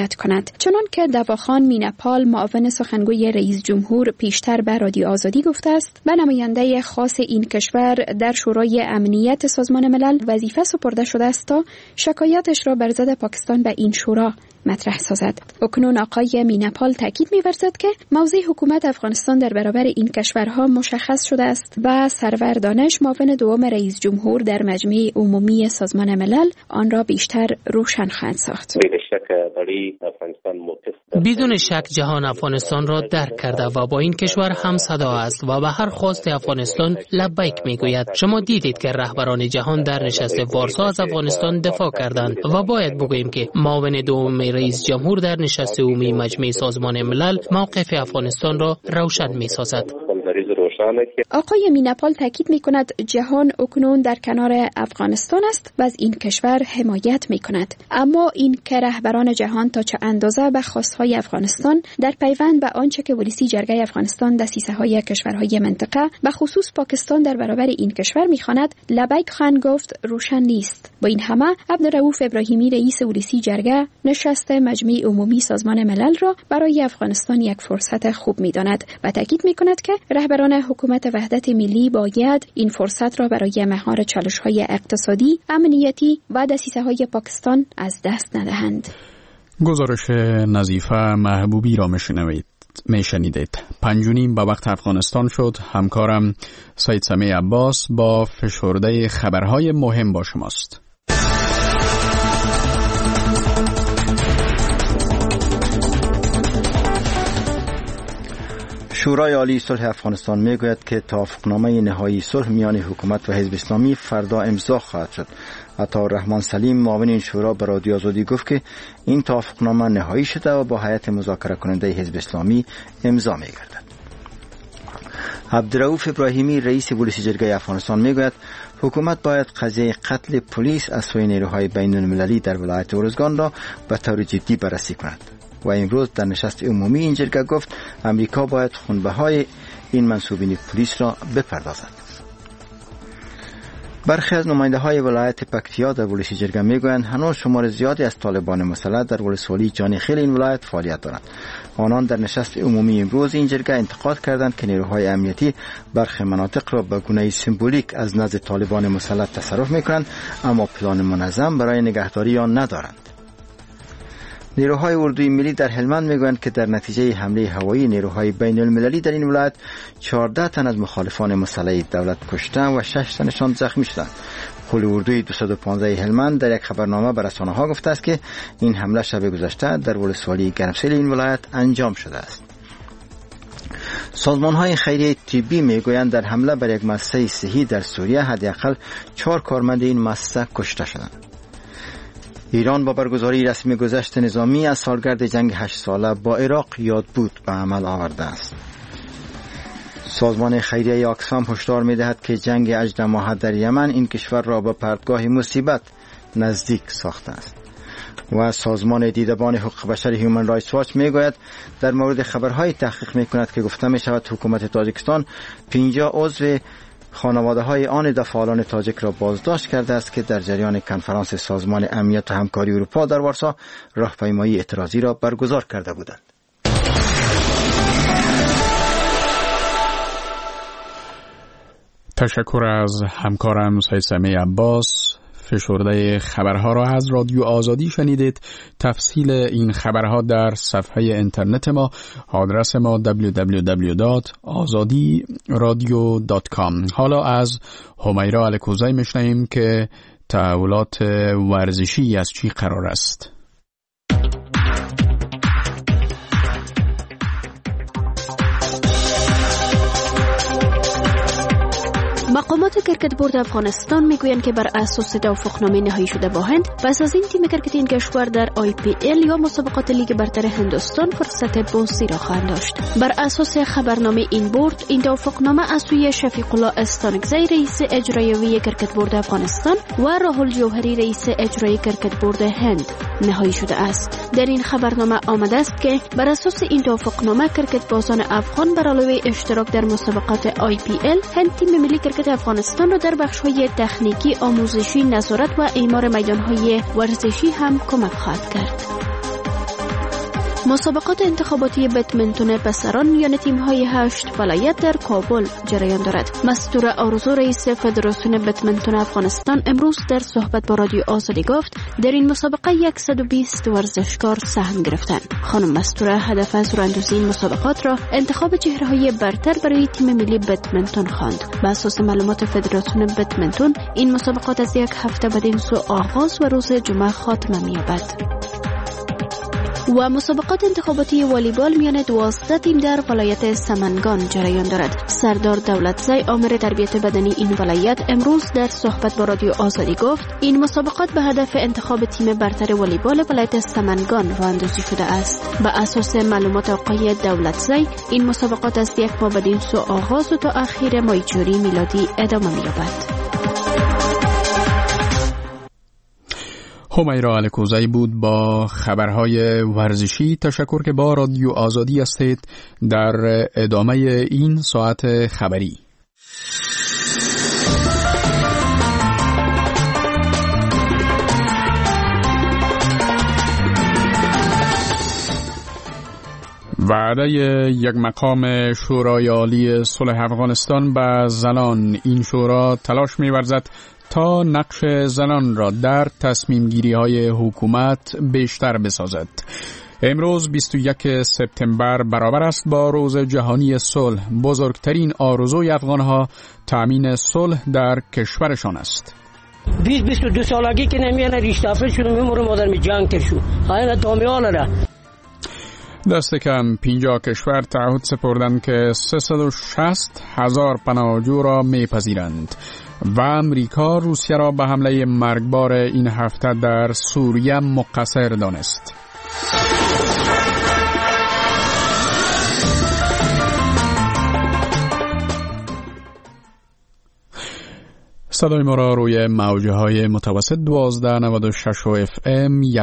کند. چنان که دواخان میناپال معاون سخنگوی رئیس جمهور پیشتر به رادیو آزادی گفته است، به نماینده خاص این کشور در شورای امنیت سازمان ملل وظیفه سپرده شده است تا شکایاتش را بر ضد پاکستان به این شورا مطرح سازد. اکنون آقای میناپال تاکید می‌ورزد که موضع حکومت افغانستان در برابر این کشورها مشخص شده است و سرور دانش معاون دوم رئیس جمهور در مجمع عمومی سازمان ملل آن را بیشتر روشن خواهد ساخت. بدون شک جهان افغانستان را درک کرده و با این کشور هم صدا است و به هر خواست افغانستان لبیک میگوید. شما دیدید که رهبران جهان در نشست وارسا از افغانستان دفاع کردند و باید بگوییم که معاون دوم رئیس جمهور در نشست عمومی مجمع سازمان ملل موقف افغانستان را روشن می‌سازد. آقای میناپال تاکید می‌کند جهان اکنون در کنار افغانستان است و از این کشور حمایت می‌کند، اما این که رهبران جهان تا چه اندازه به خواست‌های افغانستان در پیوند به آنچه که ولسی جرگه افغانستان دسیسه‌های کشورهای منطقه به خصوص پاکستان در برابر این کشور می‌خواند لبیک خواهند گفت روشن نیست. با این همه عبدالرؤوف ابراهیمی رئیس ولسی جرگه نشست مجمع عمومی سازمان ملل را برای افغانستان یک فرصت خوب می‌داند و تاکید می‌کند که رهبران حکومت وحدت ملی باید این فرصت را برای مهار چالش‌های اقتصادی، امنیتی و دسیسه‌های پاکستان از دست ندهند. گزارش نظیفه محبوبی را میشنیدید. 5:30 به وقت افغانستان شد. همکارم سید سمیع عباس با فشرده خبرهای مهم با شماست. شورای عالی صلح افغانستان میگوید که توافقنامه نهایی صلح میان حکومت و حزب اسلامی فردا امضا خواهد شد. عطاالرحمن سلیم معاون این شورا به رادیو آزادی گفت که این توافقنامه نهایی شده و با هیئت مذاکره کننده حزب اسلامی امضا میگردد. عبدالرؤوف ابراهیمی رئیس ولسی جرگه افغانستان میگوید حکومت باید قضیه قتل پلیس از سوی نیروهای بین المللی در ولایت ارزگان را به طور جدی بررسی کند. و امروز در نشست عمومی این جرگه گفت امریکا باید خونبهای این منصوبین پلیس را بپردازد. برخی از نماینده های ولایت پکتیا در ولسی جرگه میگویند هنوز شمار زیادی از طالبان مسلح در ولسوالی جانخیل این ولایت فعالیت دارند. آنان در نشست عمومی امروز این جرگه انتقاد کردند که نیروهای امنیتی برخی مناطق را به گونه سمبولیک از نزد طالبان مسلح تصرف میکنند اما پلان منظم برای نگهداری آن ندارند. نیروهای اردوی ملی در هلمند میگویند که در نتیجه حمله هوایی نیروهای بین المللی در این ولایت 14 تن از مخالفان مسلح دولت کشته و 6 تنشان زخمی شدند. قول اردوی 215 هلمند در یک خبرنامه به رسانه‌ها گفته است که این حمله شب گذشته در ولسوالی گرمسیر این ولایت انجام شده است. سازمان‌های خیریه طبی میگویند در حمله بر یک مؤسسه صحی در سوریه حداقل 4 کارمند این مؤسسه کشته شدند. ایران با برگزاری رسمی گذشت نظامی از سالگرد جنگ 8 ساله با عراق یاد بود به عمل آورده است. سازمان خیریه آکسفام هشدار می‌دهد که جنگ 18 ماهه در یمن این کشور را به پرتگاه مصیبت نزدیک ساخته است. و سازمان دیدبان حقوق بشر هیومن رایتس واچ میگوید در مورد خبرهای تحقیق میکند که گفته میشود حکومت تاجیکستان 50 عضو خانواده های آن فعالان تاجیک را بازداشت کرده است که در جریان کنفرانس سازمان امنیت و همکاری اروپا در وارسا راهپیمایی اعتراضی را برگزار کرده بودند. تشکر از همکارم سید سمیع عباس. فشرده خبرها را از رادیو آزادی شنیدید. تفصیل این خبرها در صفحه اینترنت ما، آدرس ما www.azadiradio.com. حالا از همیرا الکوزی میشنویم که تحولات ورزشی از چی قرار است. مقامات کرکت بورد افغانستان میگویند که بر اساس توافقنامه نهایی شده با هند پس از این تیم کرکت این کشور در IPL یا مسابقات لیگ برتر هندوستان فرصت بازی را خواهند داشت. بر اساس خبرنامه این بورد این توافقنامه از سوی شفیق الله استانکزی رئیس اجرایی کرکت بورد افغانستان و راهول جوهری رئیس اجرایی کرکت بورد هند نهایی شده است. در این خبرنامه آمده است که بر اساس این توافقنامه کرکت بازان افغان بر علاوه اشتراک در مسابقات IPL هند تیم ملی کرکت افغانستان را در بخش‌های تکنیکی، آموزشی، نظارت و اعمار میدان‌های ورزشی هم کمک خواهد کرد. مسابقات انتخاباتی بدمنتون پسران میان تیم‌های 8 ولایت در کابل جریان دارد. مستور آرزو رئیس فدراسیون بدمنتون افغانستان امروز در صحبت با رادیو آزادی گفت در این مسابقه 120 ورزشکار سهم گرفتند. خانم مستور هدف از راه‌اندازی این مسابقات را انتخاب چهره‌های برتر برای تیم ملی بدمنتون خواند. بر اساس معلومات فدراسیون بدمنتون این مسابقات از یک هفته بعد این سو آغاز و روز جمعه خاتمه می‌یابد. و مسابقات انتخاباتی والیبال میان 12 تیم در ولایت سمنگان جریان دارد. سردار دولتزی آمر تربیت بدنی این ولایت امروز در صحبت با رادیو آزادی گفت این مسابقات به هدف انتخاب تیم برتر والیبال ولایت سمنگان راه‌اندازی شده است. به اساس معلومات آقای دولتزی این مسابقات از یک ماه بعد این سو آغاز و تا اخیر ماه جوری میلادی ادامه می‌یابد. همیرا الکوزی بود با خبرهای ورزشی. تشکر که با رادیو آزادی هستید در ادامه این ساعت خبری. وعده یک مقام شورای عالی صلح افغانستان به زنان. این شورا تلاش می‌ورزد تا نقش زنان را در تصمیم گیری های حکومت بیشتر بسازد. امروز 21 سپتامبر برابر است با روز جهانی صلح. بزرگترین آرزوی افغانها تامین صلح در کشورشان است. 22 سالگی که نمیانه ریشتافه شدم میمورم آدم جنگ کرشو های نتامیاله را دست کم 50 کشور تعهد سپردند که 360,000 پناهجو را میپذیرند و امریکا روسیه را به حمله مرگبار این هفته در سوریه مقصر دانست. صدای ما را روی موجه های متوسط 1296 FM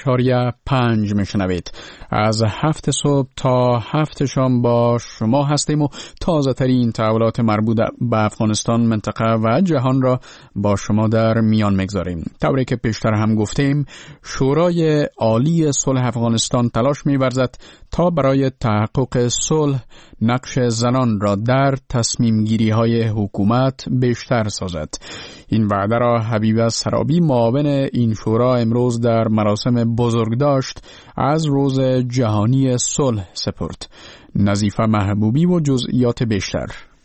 100.5 میشنوید. از 7 صبح تا 7 شام با شما هستیم و تازه ترین تحولات مربوط به افغانستان، منطقه و جهان را با شما در میان میگذاریم. طوری که پیشتر هم گفتیم، شورای عالی صلح افغانستان تلاش می‌ورزد تا برای تحقق صلح نقش زنان را در تصمیم گیری های حکومت بیشتر سازد. این وعده را حبیبه سرابی معاون این شورا امروز در مراسم بزرگداشت از روز جهانی صلح سپرد. نظیفه محبوبی و جزئیات بیشتر.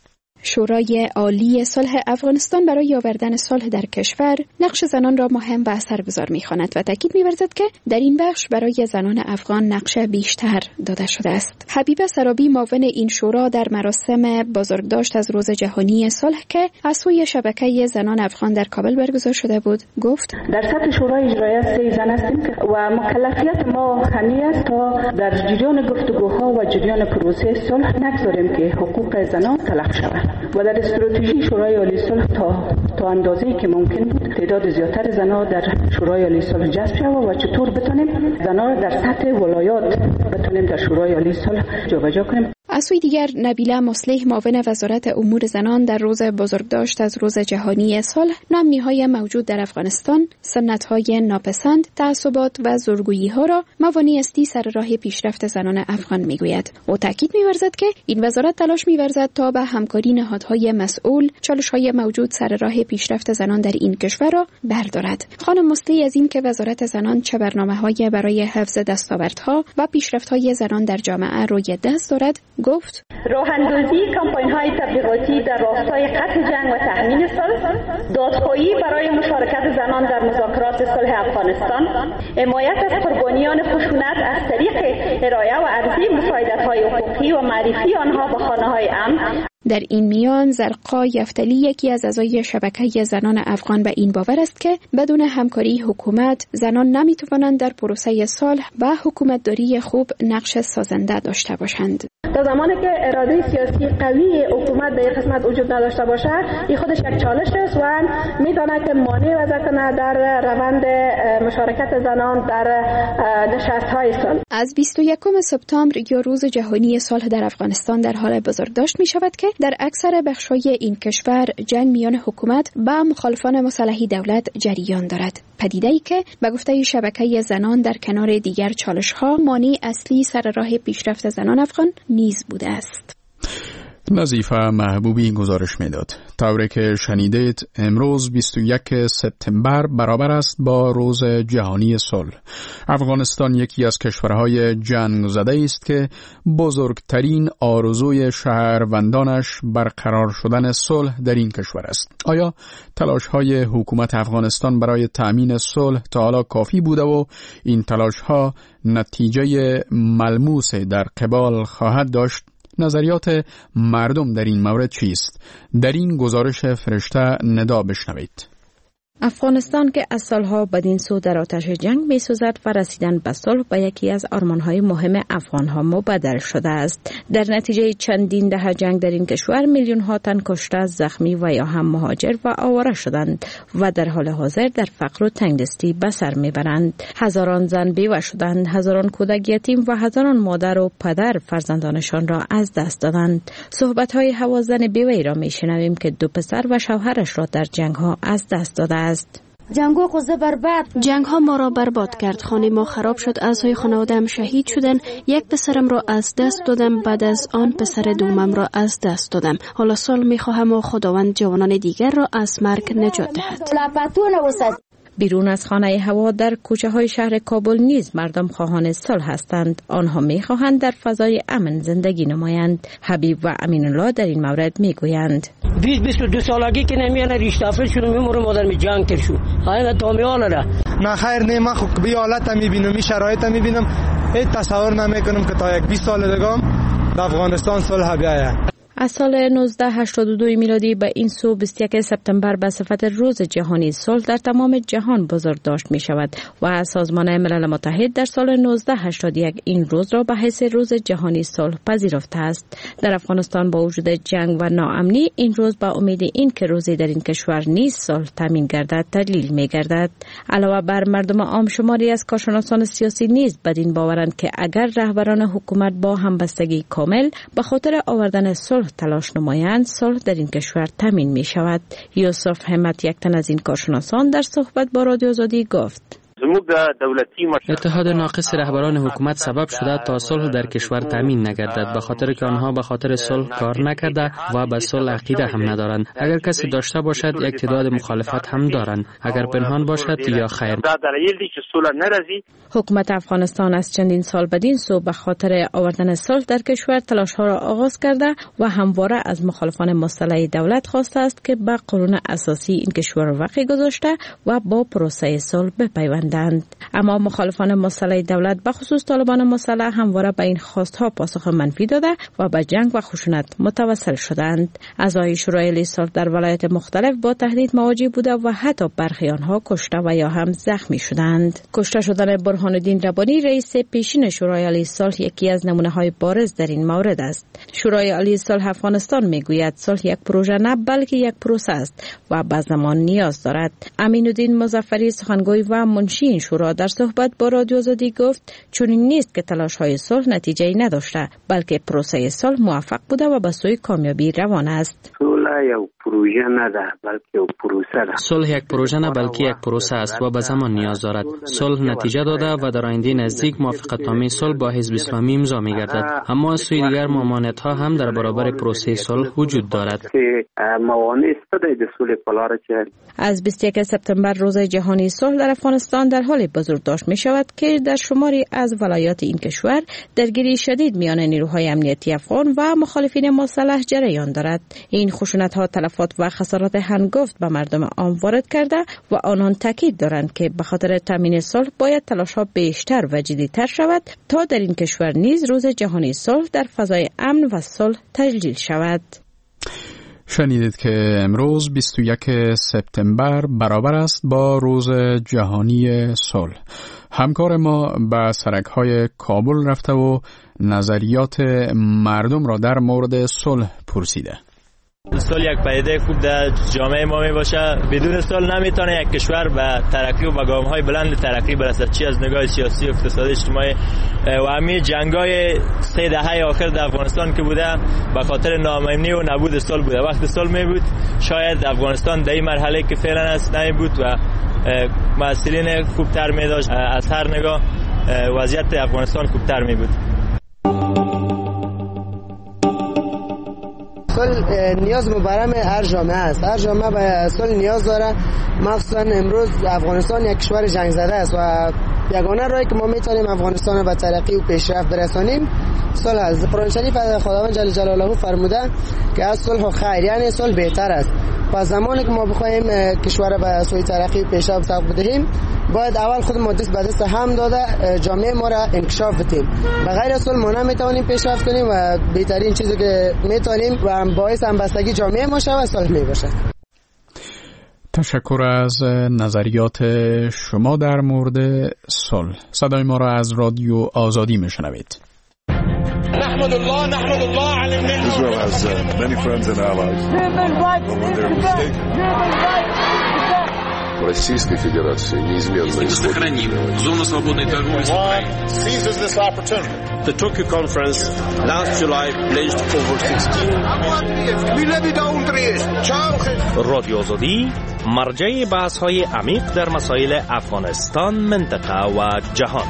شورای عالی صلح افغانستان برای آوردن صلح در کشور نقش زنان را مهم و اثرگذار می‌خواند و تاکید می‌ورزد که در این بخش برای زنان افغان نقش بیشتر داده شده است. حبیبه سرابی معاون این شورا در مراسم بزرگداشت از روز جهانی صلح که از سوی شبکه زنان افغان در کابل برگزار شده بود گفت: در سطح شورای اجرایی 3 زن هستیم و مکلفیت ما همین است تا در جریان گفتگوها و جریان پروسه صلح نگذاریم که حقوق زنان تلف شود و در استراتژی شورای عالی صلح تا اندازه‌ای که ممکن بود تعداد زیادتر زنان در شورای عالی صلح جذب شود و چطور بتونیم زنان در سطح ولایات بتونیم در شورای عالی صلح جابجا کنیم. از سوی دیگر نبیله مصلح معاون وزارت امور زنان در روز بزرگداشت از روز جهانی صلح نامه‌های موجود در افغانستان، سنت‌های ناپسند، تعصبات و زورگویی‌ها را موانعی استی سر راه پیشرفت زنان افغان می‌گوید. او تاکید می‌ورزد که این وزارت تلاش می‌ورزد تا به همکاری نهادهای مسئول چالش‌های موجود سر راه پیشرفت زنان در این کشور را بردارد. خانم مصلح از این که وزارت زنان چه برنامه‌های برای حفظ دستاوردها و پیشرفت‌های زنان در جامعه روی دست دارد گفت: راه‌اندازی کمپاین‌های تبلیغاتی در راستای قطع جنگ و تأمین صلح، دادخواهی برای مشارکت زنان در مذاکرات صلح افغانستان، حمایت از قربانیان خشونت از طریق ارائه و عرضه مساعدت‌های حقوقی و معرفی آنها به خانه‌های امن. در این میان زرقا یفتلی یکی از اعضای شبکه زنان افغان به این باور است که بدون همکاری حکومت زنان نمیتوانند در پروسه صلح و حکومتداری خوب نقش سازنده داشته باشند. تا زمانی که اراده سیاسی قوی حکومت به این قسمت وجود نداشته باشه، این خودش یک چالش است و میتونه که مانع وضع کنه در روند مشارکت زنان در نشست‌های صلح. از 21 سپتامبر یا روز جهانی صلح در افغانستان در حال بزرگداشت می شود که در اکثر بخش‌های این کشور جنگ میان حکومت با مخالفان مسلحی دولت جریان دارد. پدیده‌ای که به گفته شبکه زنان در کنار دیگر چالش‌ها مانع اصلی سر راه پیشرفت زنان افغان نیز بوده است. نظیفه محبوبی گزارش میداد. طوری که شنیدید امروز 21 سپتامبر برابر است با روز جهانی صلح. افغانستان یکی از کشورهای جنگ زده است که بزرگترین آرزوی شهروندانش برقرار شدن صلح در این کشور است. آیا تلاش‌های حکومت افغانستان برای تأمین صلح تا حالا کافی بوده و این تلاش‌ها نتیجه ملموسی در قبال خواهد داشت؟ نظریات مردم در این مورد چیست؟ در این گزارش فرشته ندا بشنوید. افغانستان که از سالها بدین سو در آتش جنگ می سوزد و رسیدن به صلح به یکی از آرمانهای مهم افغانها مبدل شده است. در نتیجه چندین دهه جنگ در این کشور میلیون ها تن کشته، زخمی و یا هم مهاجر و آواره شدند و در حال حاضر در فقر و تنگدستی به سر میبرند. هزاران زن بیوه شدند، هزاران کودک یتیم و هزاران مادر و پدر فرزندانشان را از دست دادند. صحبت‌های هوازن بیوه‌ای را میشنویم که 2 پسر و شوهرش را در جنگ‌ها از دست داده است. جنگ ها ما را برباد کرد، خانه ما خراب شد، اعضای خانواده‌ام شهید شدند، یک پسرم را از دست دادم، بعد از آن پسر دومم را از دست دادم. حالا صلح می‌خواهم و خداوند جوانان دیگر را از مرگ نجات دهد. بیرون از خانه هوا در کوچه های شهر کابل نیز مردم خواهان صلح هستند. آنها میخواهند در فضای امن زندگی نمایند. حبیب و امین الله در این مورد میگویند 22 سالگی که نمیانه ریشتافل شدم، میمورم آدم جنگ تر شو های دامیانه را نه خیر نه. من خب بی حالت میبینم، می شرایط میبینم، هیچ تصور نمیکنم که تا 20 سال دیگه در افغانستان صلح بیاید. از سال 1982 میلادی به این سو 21 سپتامبر به صفت روز جهانی صلح در تمام جهان بزرگداشت می شود و سازمان ملل متحد در سال 1981 این روز را به حیث روز جهانی صلح پذیرفته است. در افغانستان با وجود جنگ و ناامنی این روز با امید این که روزی در این کشور نیز صلح تامین گردد تدلیل می گردد. علاوه بر مردم عام، شماری از کارشناسان سیاسی نیز بدین باورند که اگر رهبران حکومت با همبستگی کامل به خاطر آوردن صلح تلاش نمایند، صلح در این کشور تامین می شود. یوسف همت، یک تن از این کارشناسان، در صحبت با رادیو آزادی گفت اتحاد ناقص رهبران حکومت سبب شده تا صلح در کشور تامین نگردد، به خاطر که آنها به خاطر صلح کار نکرده و به صلح عقیده هم ندارند. اگر کسی داشته باشد یک تعداد مخالفت هم دارند، اگر پنهان باشد یا خیر. حکومت افغانستان از چندین سال بدین سو به خاطر آوردن صلح در کشور تلاش ها را آغاز کرده و همواره از مخالفان مسلح دولت خواسته است که به قانون اساسی این کشور وقع گذاشته و با پروسه صلح بپیوندند. اما مخالفان مسلح دولت به خصوص طالبان مسلح همواره به این خواستها پاسخ منفی داده و به جنگ و خشونت متوسل شدند. اعضای شورای عالی صلح در ولایت مختلف با تهدید مواجه بوده و حتی برخی آنها کشته و یا هم زخمی شدند. کشته شدن برهان الدین ربانی رئیس پیشین شورای عالی صلح یکی از نمونه‌های بارز در این مورد است. شورای عالی صلح افغانستان میگوید صلح یک پروژه نه بلکه یک پروسه است و به زمان نیاز دارد. امین الدین مظفری، سخنگوی و منشی این شورا، در صحبت با رادیو آزادی گفت چنین نیست که تلاش‌های صلح نتیجه‌ای نداشته، بلکه پروسه صلح موفق بوده و به سوی کامیابی روان است. صلح یک پروژه نه بلکه یک پروسه است. صلح یک پروژه نه بلکه یک پروسه است و به زمان نیاز دارد. صلح نتیجه داده و در آینده نزدیک موافقتنامه صلح با حزب اسلامی امضا می‌گردد. اما از سوی دیگر ممانعت‌ها هم در برابر پروسه صلح وجود دارد. از 21 سپتامبر روز جهانی صلح در افغانستان در حال بزرگداشت می شود که در شماری از ولایات این کشور درگیری شدید میان نیروهای امنیتی افغان و مخالفین مسلح جریان دارد. این خشونت‌ها تلفات و خسارات هنگفت به مردم عام وارد کرده و آنان تاکید دارند که به خاطر تامین صلح باید تلاش‌ها بیشتر و جدی‌تر شود تا در این کشور نیز روز جهانی صلح در فضای امن و صلح تجلیل شود. شنیدید که امروز 21 سپتامبر برابر است با روز جهانی صلح. همکار ما به سرک‌های کابل رفته و نظریات مردم را در مورد صلح پرسیده. سال یک پدیده خوب در جامعه ما می باشه. بدون سال نمیتونه یک کشور به ترقی و مقام‌های بلند ترقی برسد، چی از نگاه سیاسی، اقتصادی، اجتماعی. و همین جنگ‌های 3 دهه آخر در افغانستان که بوده به خاطر ناامنی و نبود سال بوده. وقتی سال می بود شاید افغانستان در این مرحله که فعلا است نمی بود و مسئولین خوبتر می داشت. از هر نگاه وضعیت افغانستان خوبتر می بود. سال نیاز مبرم هر جامعه است. هر جامعه به سال نیاز داره. مخصوصا امروز افغانستان یک کشور جنگ زده است و یگانه راهی که ما میتونیم افغانستان رو به ترقی و پیشرفت برسانیم صلح است. قرآن شریف خداوند جل جلاله فرموده که از صلح و خیر، یعنی صلح بهتر است. پس زمانی که ما بخوایم کشور به سوی ترقی و پیشرفت سوق بدهیم باید اول خود ما دست به دست هم داده جامعه ما را انکشاف بدیم. بغیر صلح ما نمیتونیم پیشرفت کنیم و بهترین چیزی که میتونیم و باعث همبستگی جامعه ما شود صلح میباشه. تشکر از نظریات شما در مورد صلح. صدای ما را از رادیو آزادی میشنوید. نحمد الله على النعمة. Israel has many friends and allies. Российской Федерации неизменно сохраним зону свободной торговли с Украиной. Seizes this opportunity. The Tokyo conference last July pledged over 16 رادیو آزادی مرجع بحث‌های عمیق در مسائل افغانستان، منطقه و جهان.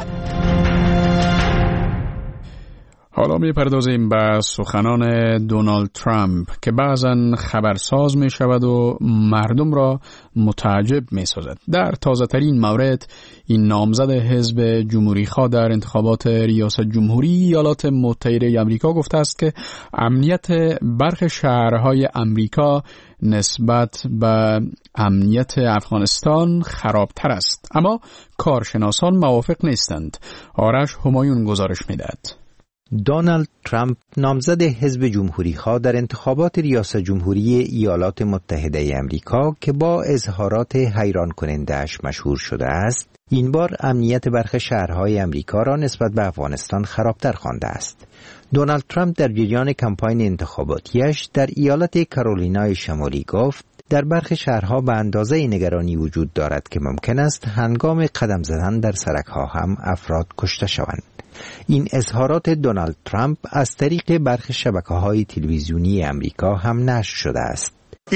حالا میپردازیم به سخنان دونالد ترامپ که بعضا خبرساز می شود و مردم را متعجب می سازد. در تازه ترین مورد این نامزد حزب جمهوری خواه در انتخابات ریاست جمهوری ایالات متحده آمریکا گفته است که امنیت برخی شهرهای آمریکا نسبت به امنیت افغانستان خرابتر است، اما کارشناسان موافق نیستند. آرش همایون گزارش میدهد. دونالد ترامپ نامزد حزب جمهوری خواه در انتخابات ریاست جمهوری ایالات متحده آمریکا که با اظهارات حیران کننده‌اش مشهور شده است، این بار امنیت برخی شهرهای آمریکا را نسبت به افغانستان خرابتر خوانده است. دونالد ترامپ در جریان کمپاین انتخاباتیش در ایالت کارولینای شمالی گفت در برخی شهرها به اندازه نگرانی وجود دارد که ممکن است هنگام قدم زدن در سرک‌ها هم افراد کشته شوند. این اظهارات دونالد ترامپ از طریق برخی شبکه‌های تلویزیونی آمریکا هم نشر شده است.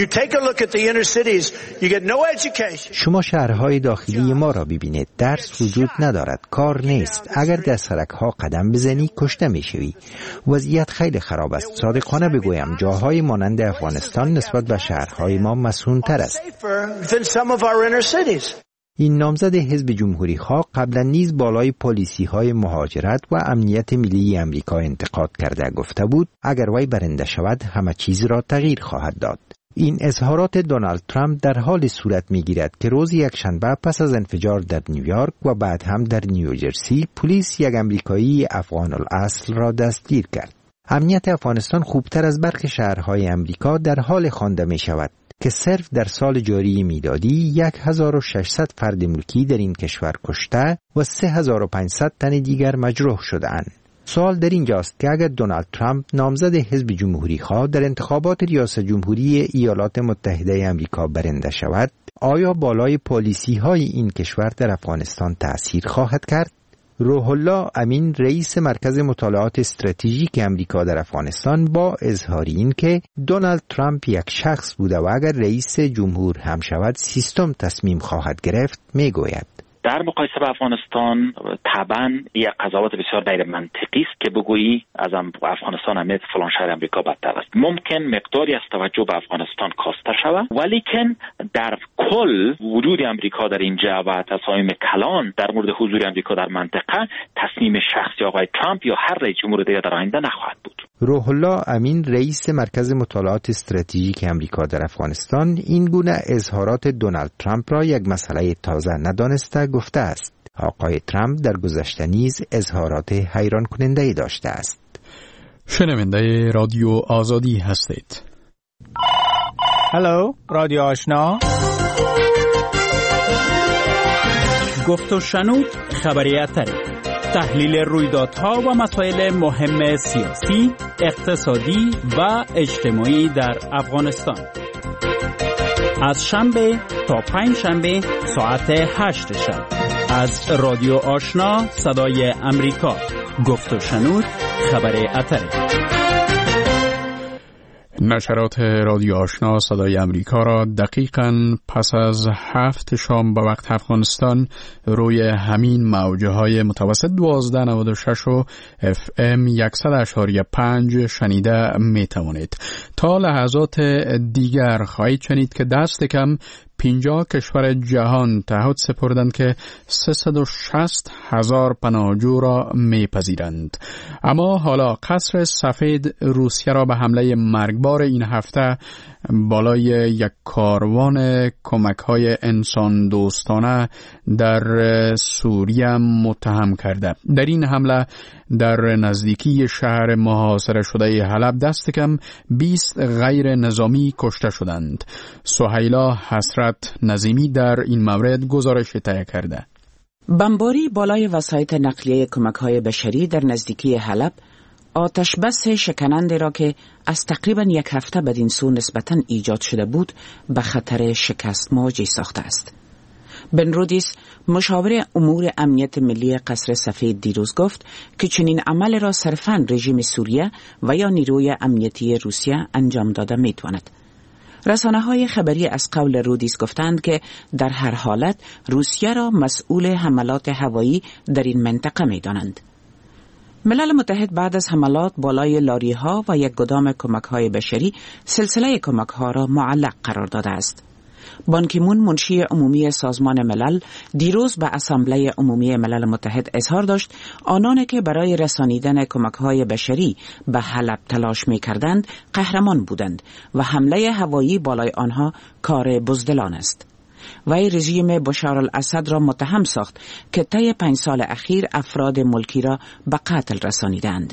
شما شهرهای داخلی ما را ببینید، درس وجود ندارد، کار نیست، اگر در سرک‌ها قدم بزنی کشته می‌شوی. وضعیت خیلی خراب است. صادقانه بگویم جاهای مانند افغانستان نسبت به شهرهای ما مسئول‌تر است. این نامزد حزب جمهوری خواه قبلا نیز بالای پالیسی‌های مهاجرت و امنیت ملی آمریکا انتقاد کرده گفته بود اگر وی برنده شود همه چیز را تغییر خواهد داد. این اظهارات دونالد ترامپ در حال صورت می‌گیرد که روز یکشنبه پس از انفجار در نیویورک و بعد هم در نیوجرسی پلیس یک آمریکایی افغان الاصل را دستگیر کرد. امنیت افغانستان خوبتر از برخی شهرهای آمریکا در حال خوانده می‌شود که صرف در سال جاری میلادی 1600 فرد ملکی در این کشور کشته و 3500 تن دیگر مجروح شده‌اند. سوال در اینجاست که اگر دونالد ترامپ نامزد حزب جمهوری خواه در انتخابات ریاست جمهوری ایالات متحده آمریکا برنده شود، آیا بالای پالیسی‌های این کشور در افغانستان تأثیر خواهد کرد؟ روح الله امین رئیس مرکز مطالعات استراتژیک آمریکا در افغانستان با اظهار این که دونالد ترامپ یک شخص بوده و اگر رئیس جمهور هم شود سیستم تصمیم خواهد گرفت میگوید در مقایسه با افغانستان طبعا یک قضاوت بسیار غیر منطقی است که بگویی از افغانستان امنیت فلان شهر امریکا بدتر است. ممکن مقداری از توجه به افغانستان کاسته شود، ولیکن در کل وجود امریکا در اینجا و تصامیم کلان در مورد حضور امریکا در منطقه تصمیم شخصی آقای ترامپ یا هر رئیس جمهور دیگر در آینده نخواهد بود. روح الله امین رئیس مرکز مطالعات استراتژیک آمریکا در افغانستان این گونه اظهارات دونالد ترامپ را یک مسئله تازه ندانسته گفته است. آقای ترامپ در گذشته نیز اظهارات حیران کننده‌ای داشته است. شنونده رادیو آزادی هستید. هلو رادیو آشنا، گفت و شنود خبری اتری، تحلیل رویدادها و مسائل مهم سیاسی، اقتصادی و اجتماعی در افغانستان. از شنبه تا پنجشنبه ساعت 8 شب از رادیو آشنا صدای امریکا. گفت و شنود خبر اتره. نشرات رادیو آشنا صدای امریکا را دقیقاً پس از 7 شام به وقت افغانستان روی همین موجه های متوسط 1296 و FM 100.5 شنیده می توانید. تا لحظات دیگر خواهید شنید که دست کم 50 کشور جهان تعهد سپردند که 360,000 پناهجو را میپذیرند. اما حالا قصر سفید روسیه را به حمله مرگبار این هفته بالای یک کاروان کمک‌های انسان دوستانه در سوریه متهم کرده. در این حمله در نزدیکی شهر محاصره شده حلب دست کم 20 غیر نظامی کشته شدند. سهیلا حسرت نظیمی در این مورد گزارش تهیه کرده. بمباری بالای وسایط نقلیه کمک‌های بشری در نزدیکی حلب آتش بس شکننده را که از تقریبا یک هفته بدین سو نسبتاً ایجاد شده بود به خطر شکست مواجه ساخته است. بن رودیس مشاور امور امنیت ملی قصر سفید دیروز گفت که چنین عمل را صرفاً رژیم سوریه و یا نیروی امنیتی روسیه انجام داده میتواند. رسانه‌های خبری از قول رودیس گفتند که در هر حالت روسیه را مسئول حملات هوایی در این منطقه می‌دانند. ملل متحد بعد از حملات بالای لاری‌ها و یک گدام کمک‌های بشری سلسله کمک‌ها را معلق قرار داده است. بان کی مون منشی عمومی سازمان ملل دیروز به اسامبله عمومی ملل متحد اظهار داشت آنانی که برای رسانیدن کمک‌های بشری به حلب تلاش می‌کردند قهرمان بودند و حمله هوایی بالای آنها کار بزدلان است. وی رژیم بشار الاسد را متهم ساخت که طی 5 سال اخیر افراد ملکی را به قتل رسانیدند.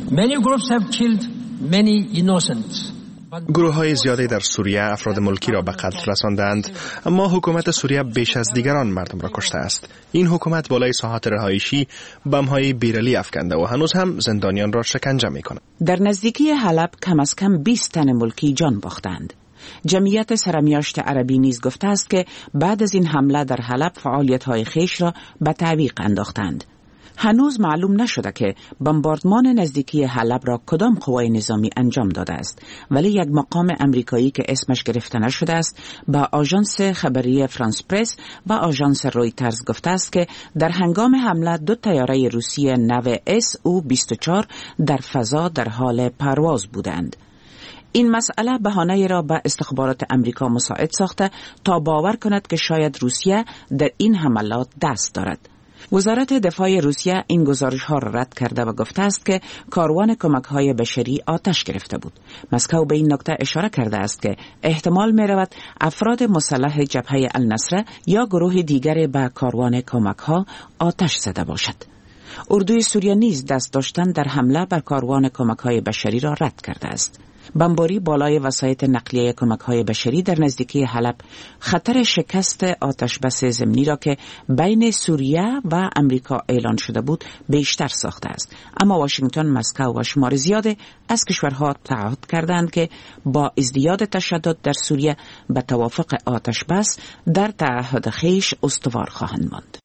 گروه های زیادی در سوریه افراد ملکی را به قتل رساندند، اما حکومت سوریه بیش از دیگران مردم را کشته است. این حکومت بالای ساحات رهایشی بم های بیرلی افکنده و هنوز هم زندانیان را شکنجه می کند. در نزدیکی حلب کم از کم 20 تن ملکی جان باختند. جمعیت سرمیاشت عربی نیز گفته است که بعد از این حمله در حلب فعالیت‌های خویش را به تعویق انداختند. هنوز معلوم نشده که بمباردمان نزدیکی حلب را کدام قوای نظامی انجام داده است، ولی یک مقام امریکایی که اسمش گرفته نشده است به آژانس خبری فرانس پرس و آژانس رویترز گفته است که در هنگام حمله 2 طیاره روسی نو SU-24 در فضا در حال پرواز بودند. این مسئله بهانه‌ای را به استخبارات امریکا مساعد ساخته تا باور کند که شاید روسیه در این حملات دست دارد. وزارت دفاع روسیه این گزارش‌ها را رد کرده و گفته است که کاروان کمک‌های بشری آتش گرفته بود. مسکو به این نکته اشاره کرده است که احتمال می‌رود افراد مسلح جبهه النصره یا گروه دیگر به کاروان کمک‌ها آتش زده باشد. اردوی سوریه نیز دست داشتن در حمله بر کاروان کمک‌های بشری را رد کرده است. بمباری بالای وسایط نقلیه کمک‌های بشری در نزدیکی حلب خطر شکست آتش بس ضمنی را که بین سوریه و امریکا اعلان شده بود بیشتر ساخته است. اما واشنگتن، مسکو و شمار زیاده از کشورها تعهد کردند که با ازدیاد تشدد در سوریه به توافق آتش بس در تعهد خویش استوار خواهند ماند.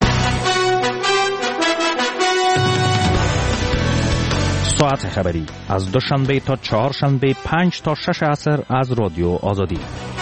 ساعت خبری از دوشنبه تا چهارشنبه 5 تا 6 عصر از رادیو آزادی.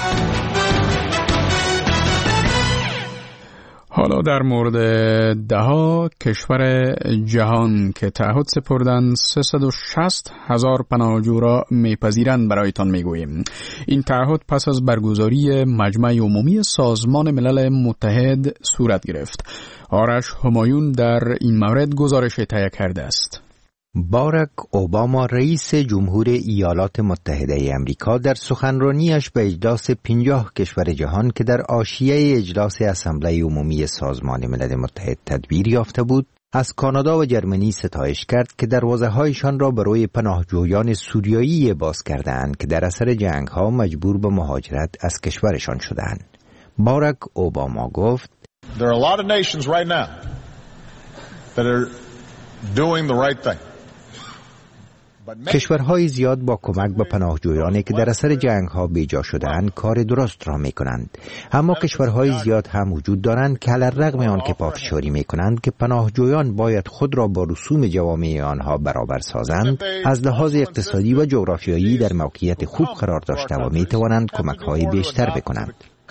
حالا در مورد 10 کشور جهان که تعهد سپردن 360,000 پناهجو را میپذیرند برایتان میگوییم. این تعهد پس از برگزاری مجمع عمومی سازمان ملل متحد صورت گرفت. آرش همایون در این مورد گزارش تهیه کرده است. باراک اوباما رئیس جمهور ایالات متحده امریکا در سخنرانیش به اجلاس 50 کشور جهان که در حاشیه اجلاس اسامبله عمومی سازمان ملل متحد تدبیر یافته بود، از کانادا و جرمنی ستایش کرد که دروازه‌هایشان را برای پناهجویان سوریایی باز کردند که در اثر جنگ‌ها مجبور به مهاجرت از کشورشان شدند. باراک اوباما گفت: There are a lot of nations right now that are doing the right thing. کشورهای زیاد با کمک به پناهجویانی که در اثر جنگ‌ها بیجا شده‌اند کار درست را می‌کنند، اما کشورهای زیاد هم وجود دارند که علی‌رغم آنکه پافشاری می‌کنند که پناهجویان باید خود را با رسوم جوامع آنها برابر سازند، از لحاظ اقتصادی و جغرافیایی در موقعیت خوب قرار داشته و می‌توانند کمک‌های بیشتر بکنند.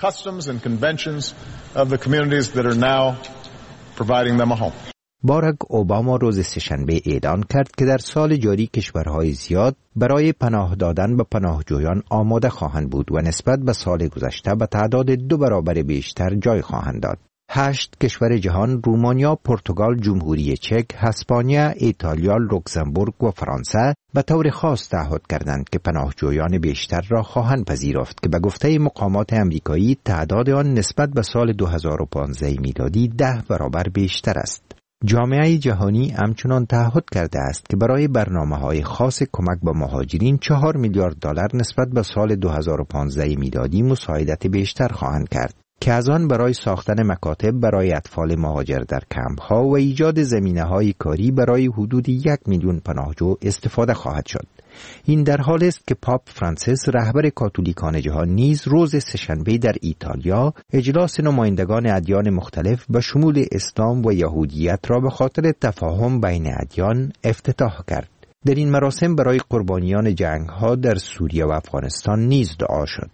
باراک اوباما روز سه‌شنبه اعلان کرد که در سال جاری کشورهای زیاد برای پناه دادن به پناهجویان آماده خواهند بود و نسبت به سال گذشته به تعداد 2 برابر بیشتر جای خواهند داد. 8 کشور جهان، رومانیا، پرتغال، جمهوری چک، اسپانیا، ایتالیا، لوکزامبورگ و فرانسه به طور خاص تعهد کردند که پناهجویان بیشتر را خواهند پذیرفت که به گفته مقامات امریکایی تعداد آن نسبت به سال 2015 میلادی 10 برابر بیشتر است. جامعه جهانی همچنان تعهد کرده است که برای برنامه‌های خاص کمک به مهاجرین 4 میلیارد دلار نسبت به سال 2015 میلادی مساعدت بیشتر خواهند کرد که از آن برای ساختن مکاتب برای اطفال مهاجر در کمپ‌ها و ایجاد زمینه‌های کاری برای حدود 1 میلیون پناهجو استفاده خواهد شد. این در حالی است که پاپ فرانسیس رهبر کاتولیکان جهان نیز روز سه‌شنبه در ایتالیا اجلاس نمایندگان ادیان مختلف به شمول اسلام و یهودیت را به خاطر تفاهم بین ادیان افتتاح کرد. در این مراسم برای قربانیان جنگ‌ها در سوریه و افغانستان نیز دعا شد.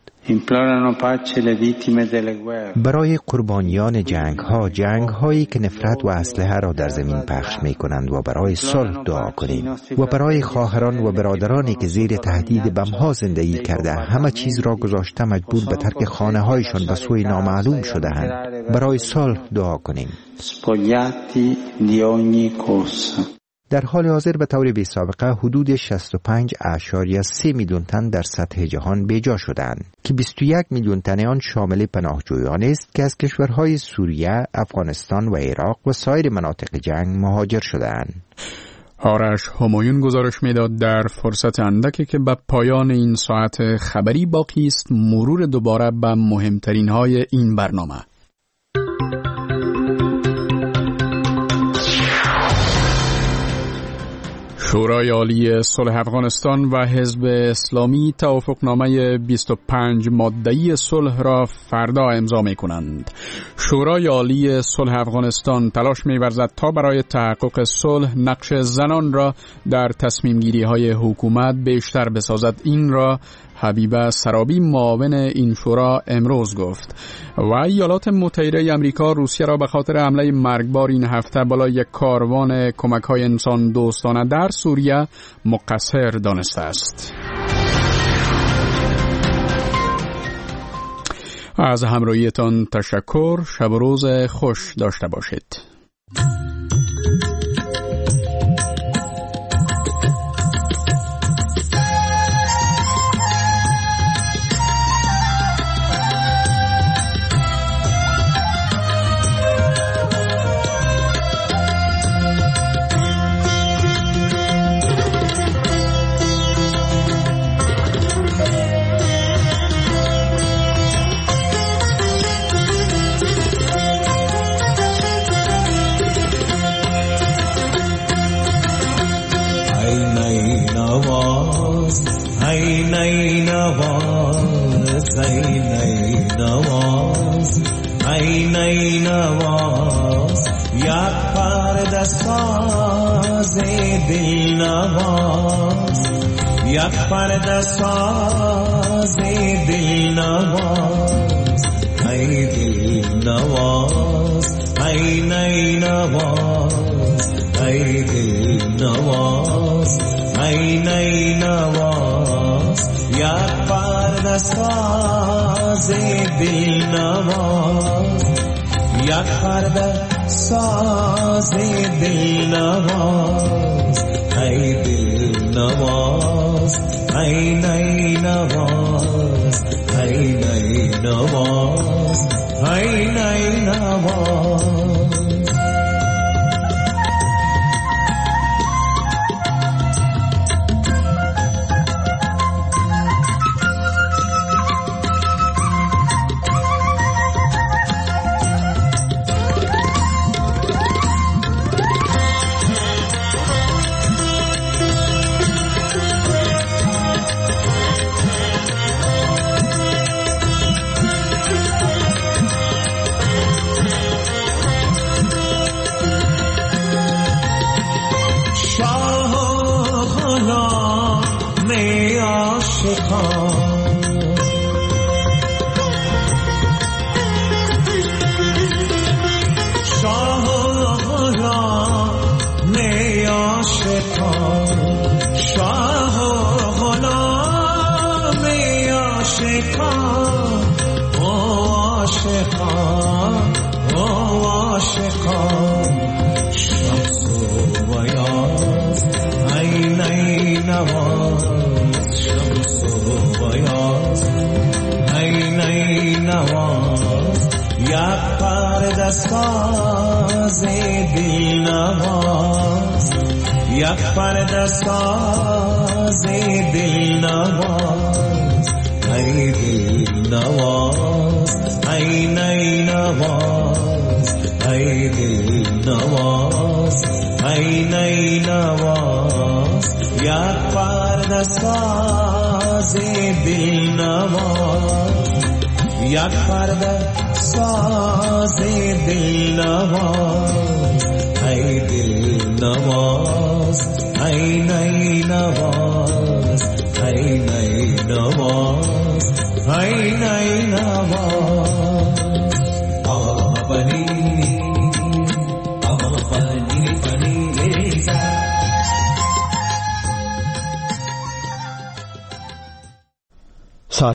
برای قربانیان جنگ‌هایی که نفرت و اسلحه را در زمین پخش می‌کنند و برای صلح دعا کنیم و برای خواهران و برادرانی که زیر تهدید بم‌ها زندگی کرده همه چیز را گذاشته مجبور به ترک خانه‌هایشان به سوی نامعلوم شده‌اند، برای صلح دعا کنیم. در حال حاضر به طور بی‌سابقه حدود 65.3 میلیون تن در سطح جهان بیجا شدند که 21 میلیون تن آن شامل پناهجویان است که از کشورهای سوریه، افغانستان و عراق و سایر مناطق جنگ مهاجر شده‌اند. آرش همایون گزارش میداد. در فرصت اندکی که به پایان این ساعت خبری باقی است، مرور دوباره به مهمترین های این برنامه. شورای عالی صلح افغانستان و حزب اسلامی توافقنامه 25 ماده‌ای صلح را فردا امضا می‌کنند. شورای عالی صلح افغانستان تلاش می‌ورزد تا برای تحقق صلح نقش زنان را در تصمیم‌گیری‌های حکومت بیشتر بسازد. این را حبیبه سرابی معاون این شورا امروز گفت. و ایالات متحده آمریکا روسیه را به خاطر حمله مرگبار این هفته بالای یک کاروان کمک‌های انسان دوستانه در سوریه مقصر دانسته است. از همراهیتان تشکر. شب و روز خوش داشته باشید. ساز دل نواز یک پرده ساز دل نواز ای دل نواز ای نی نواز ای دل نواز ای نی نواز یک پرده ساز دل نواز یک پرده ساز دل نواز ای دل نواز ای نی نواز ای نی نواز ای نی نواز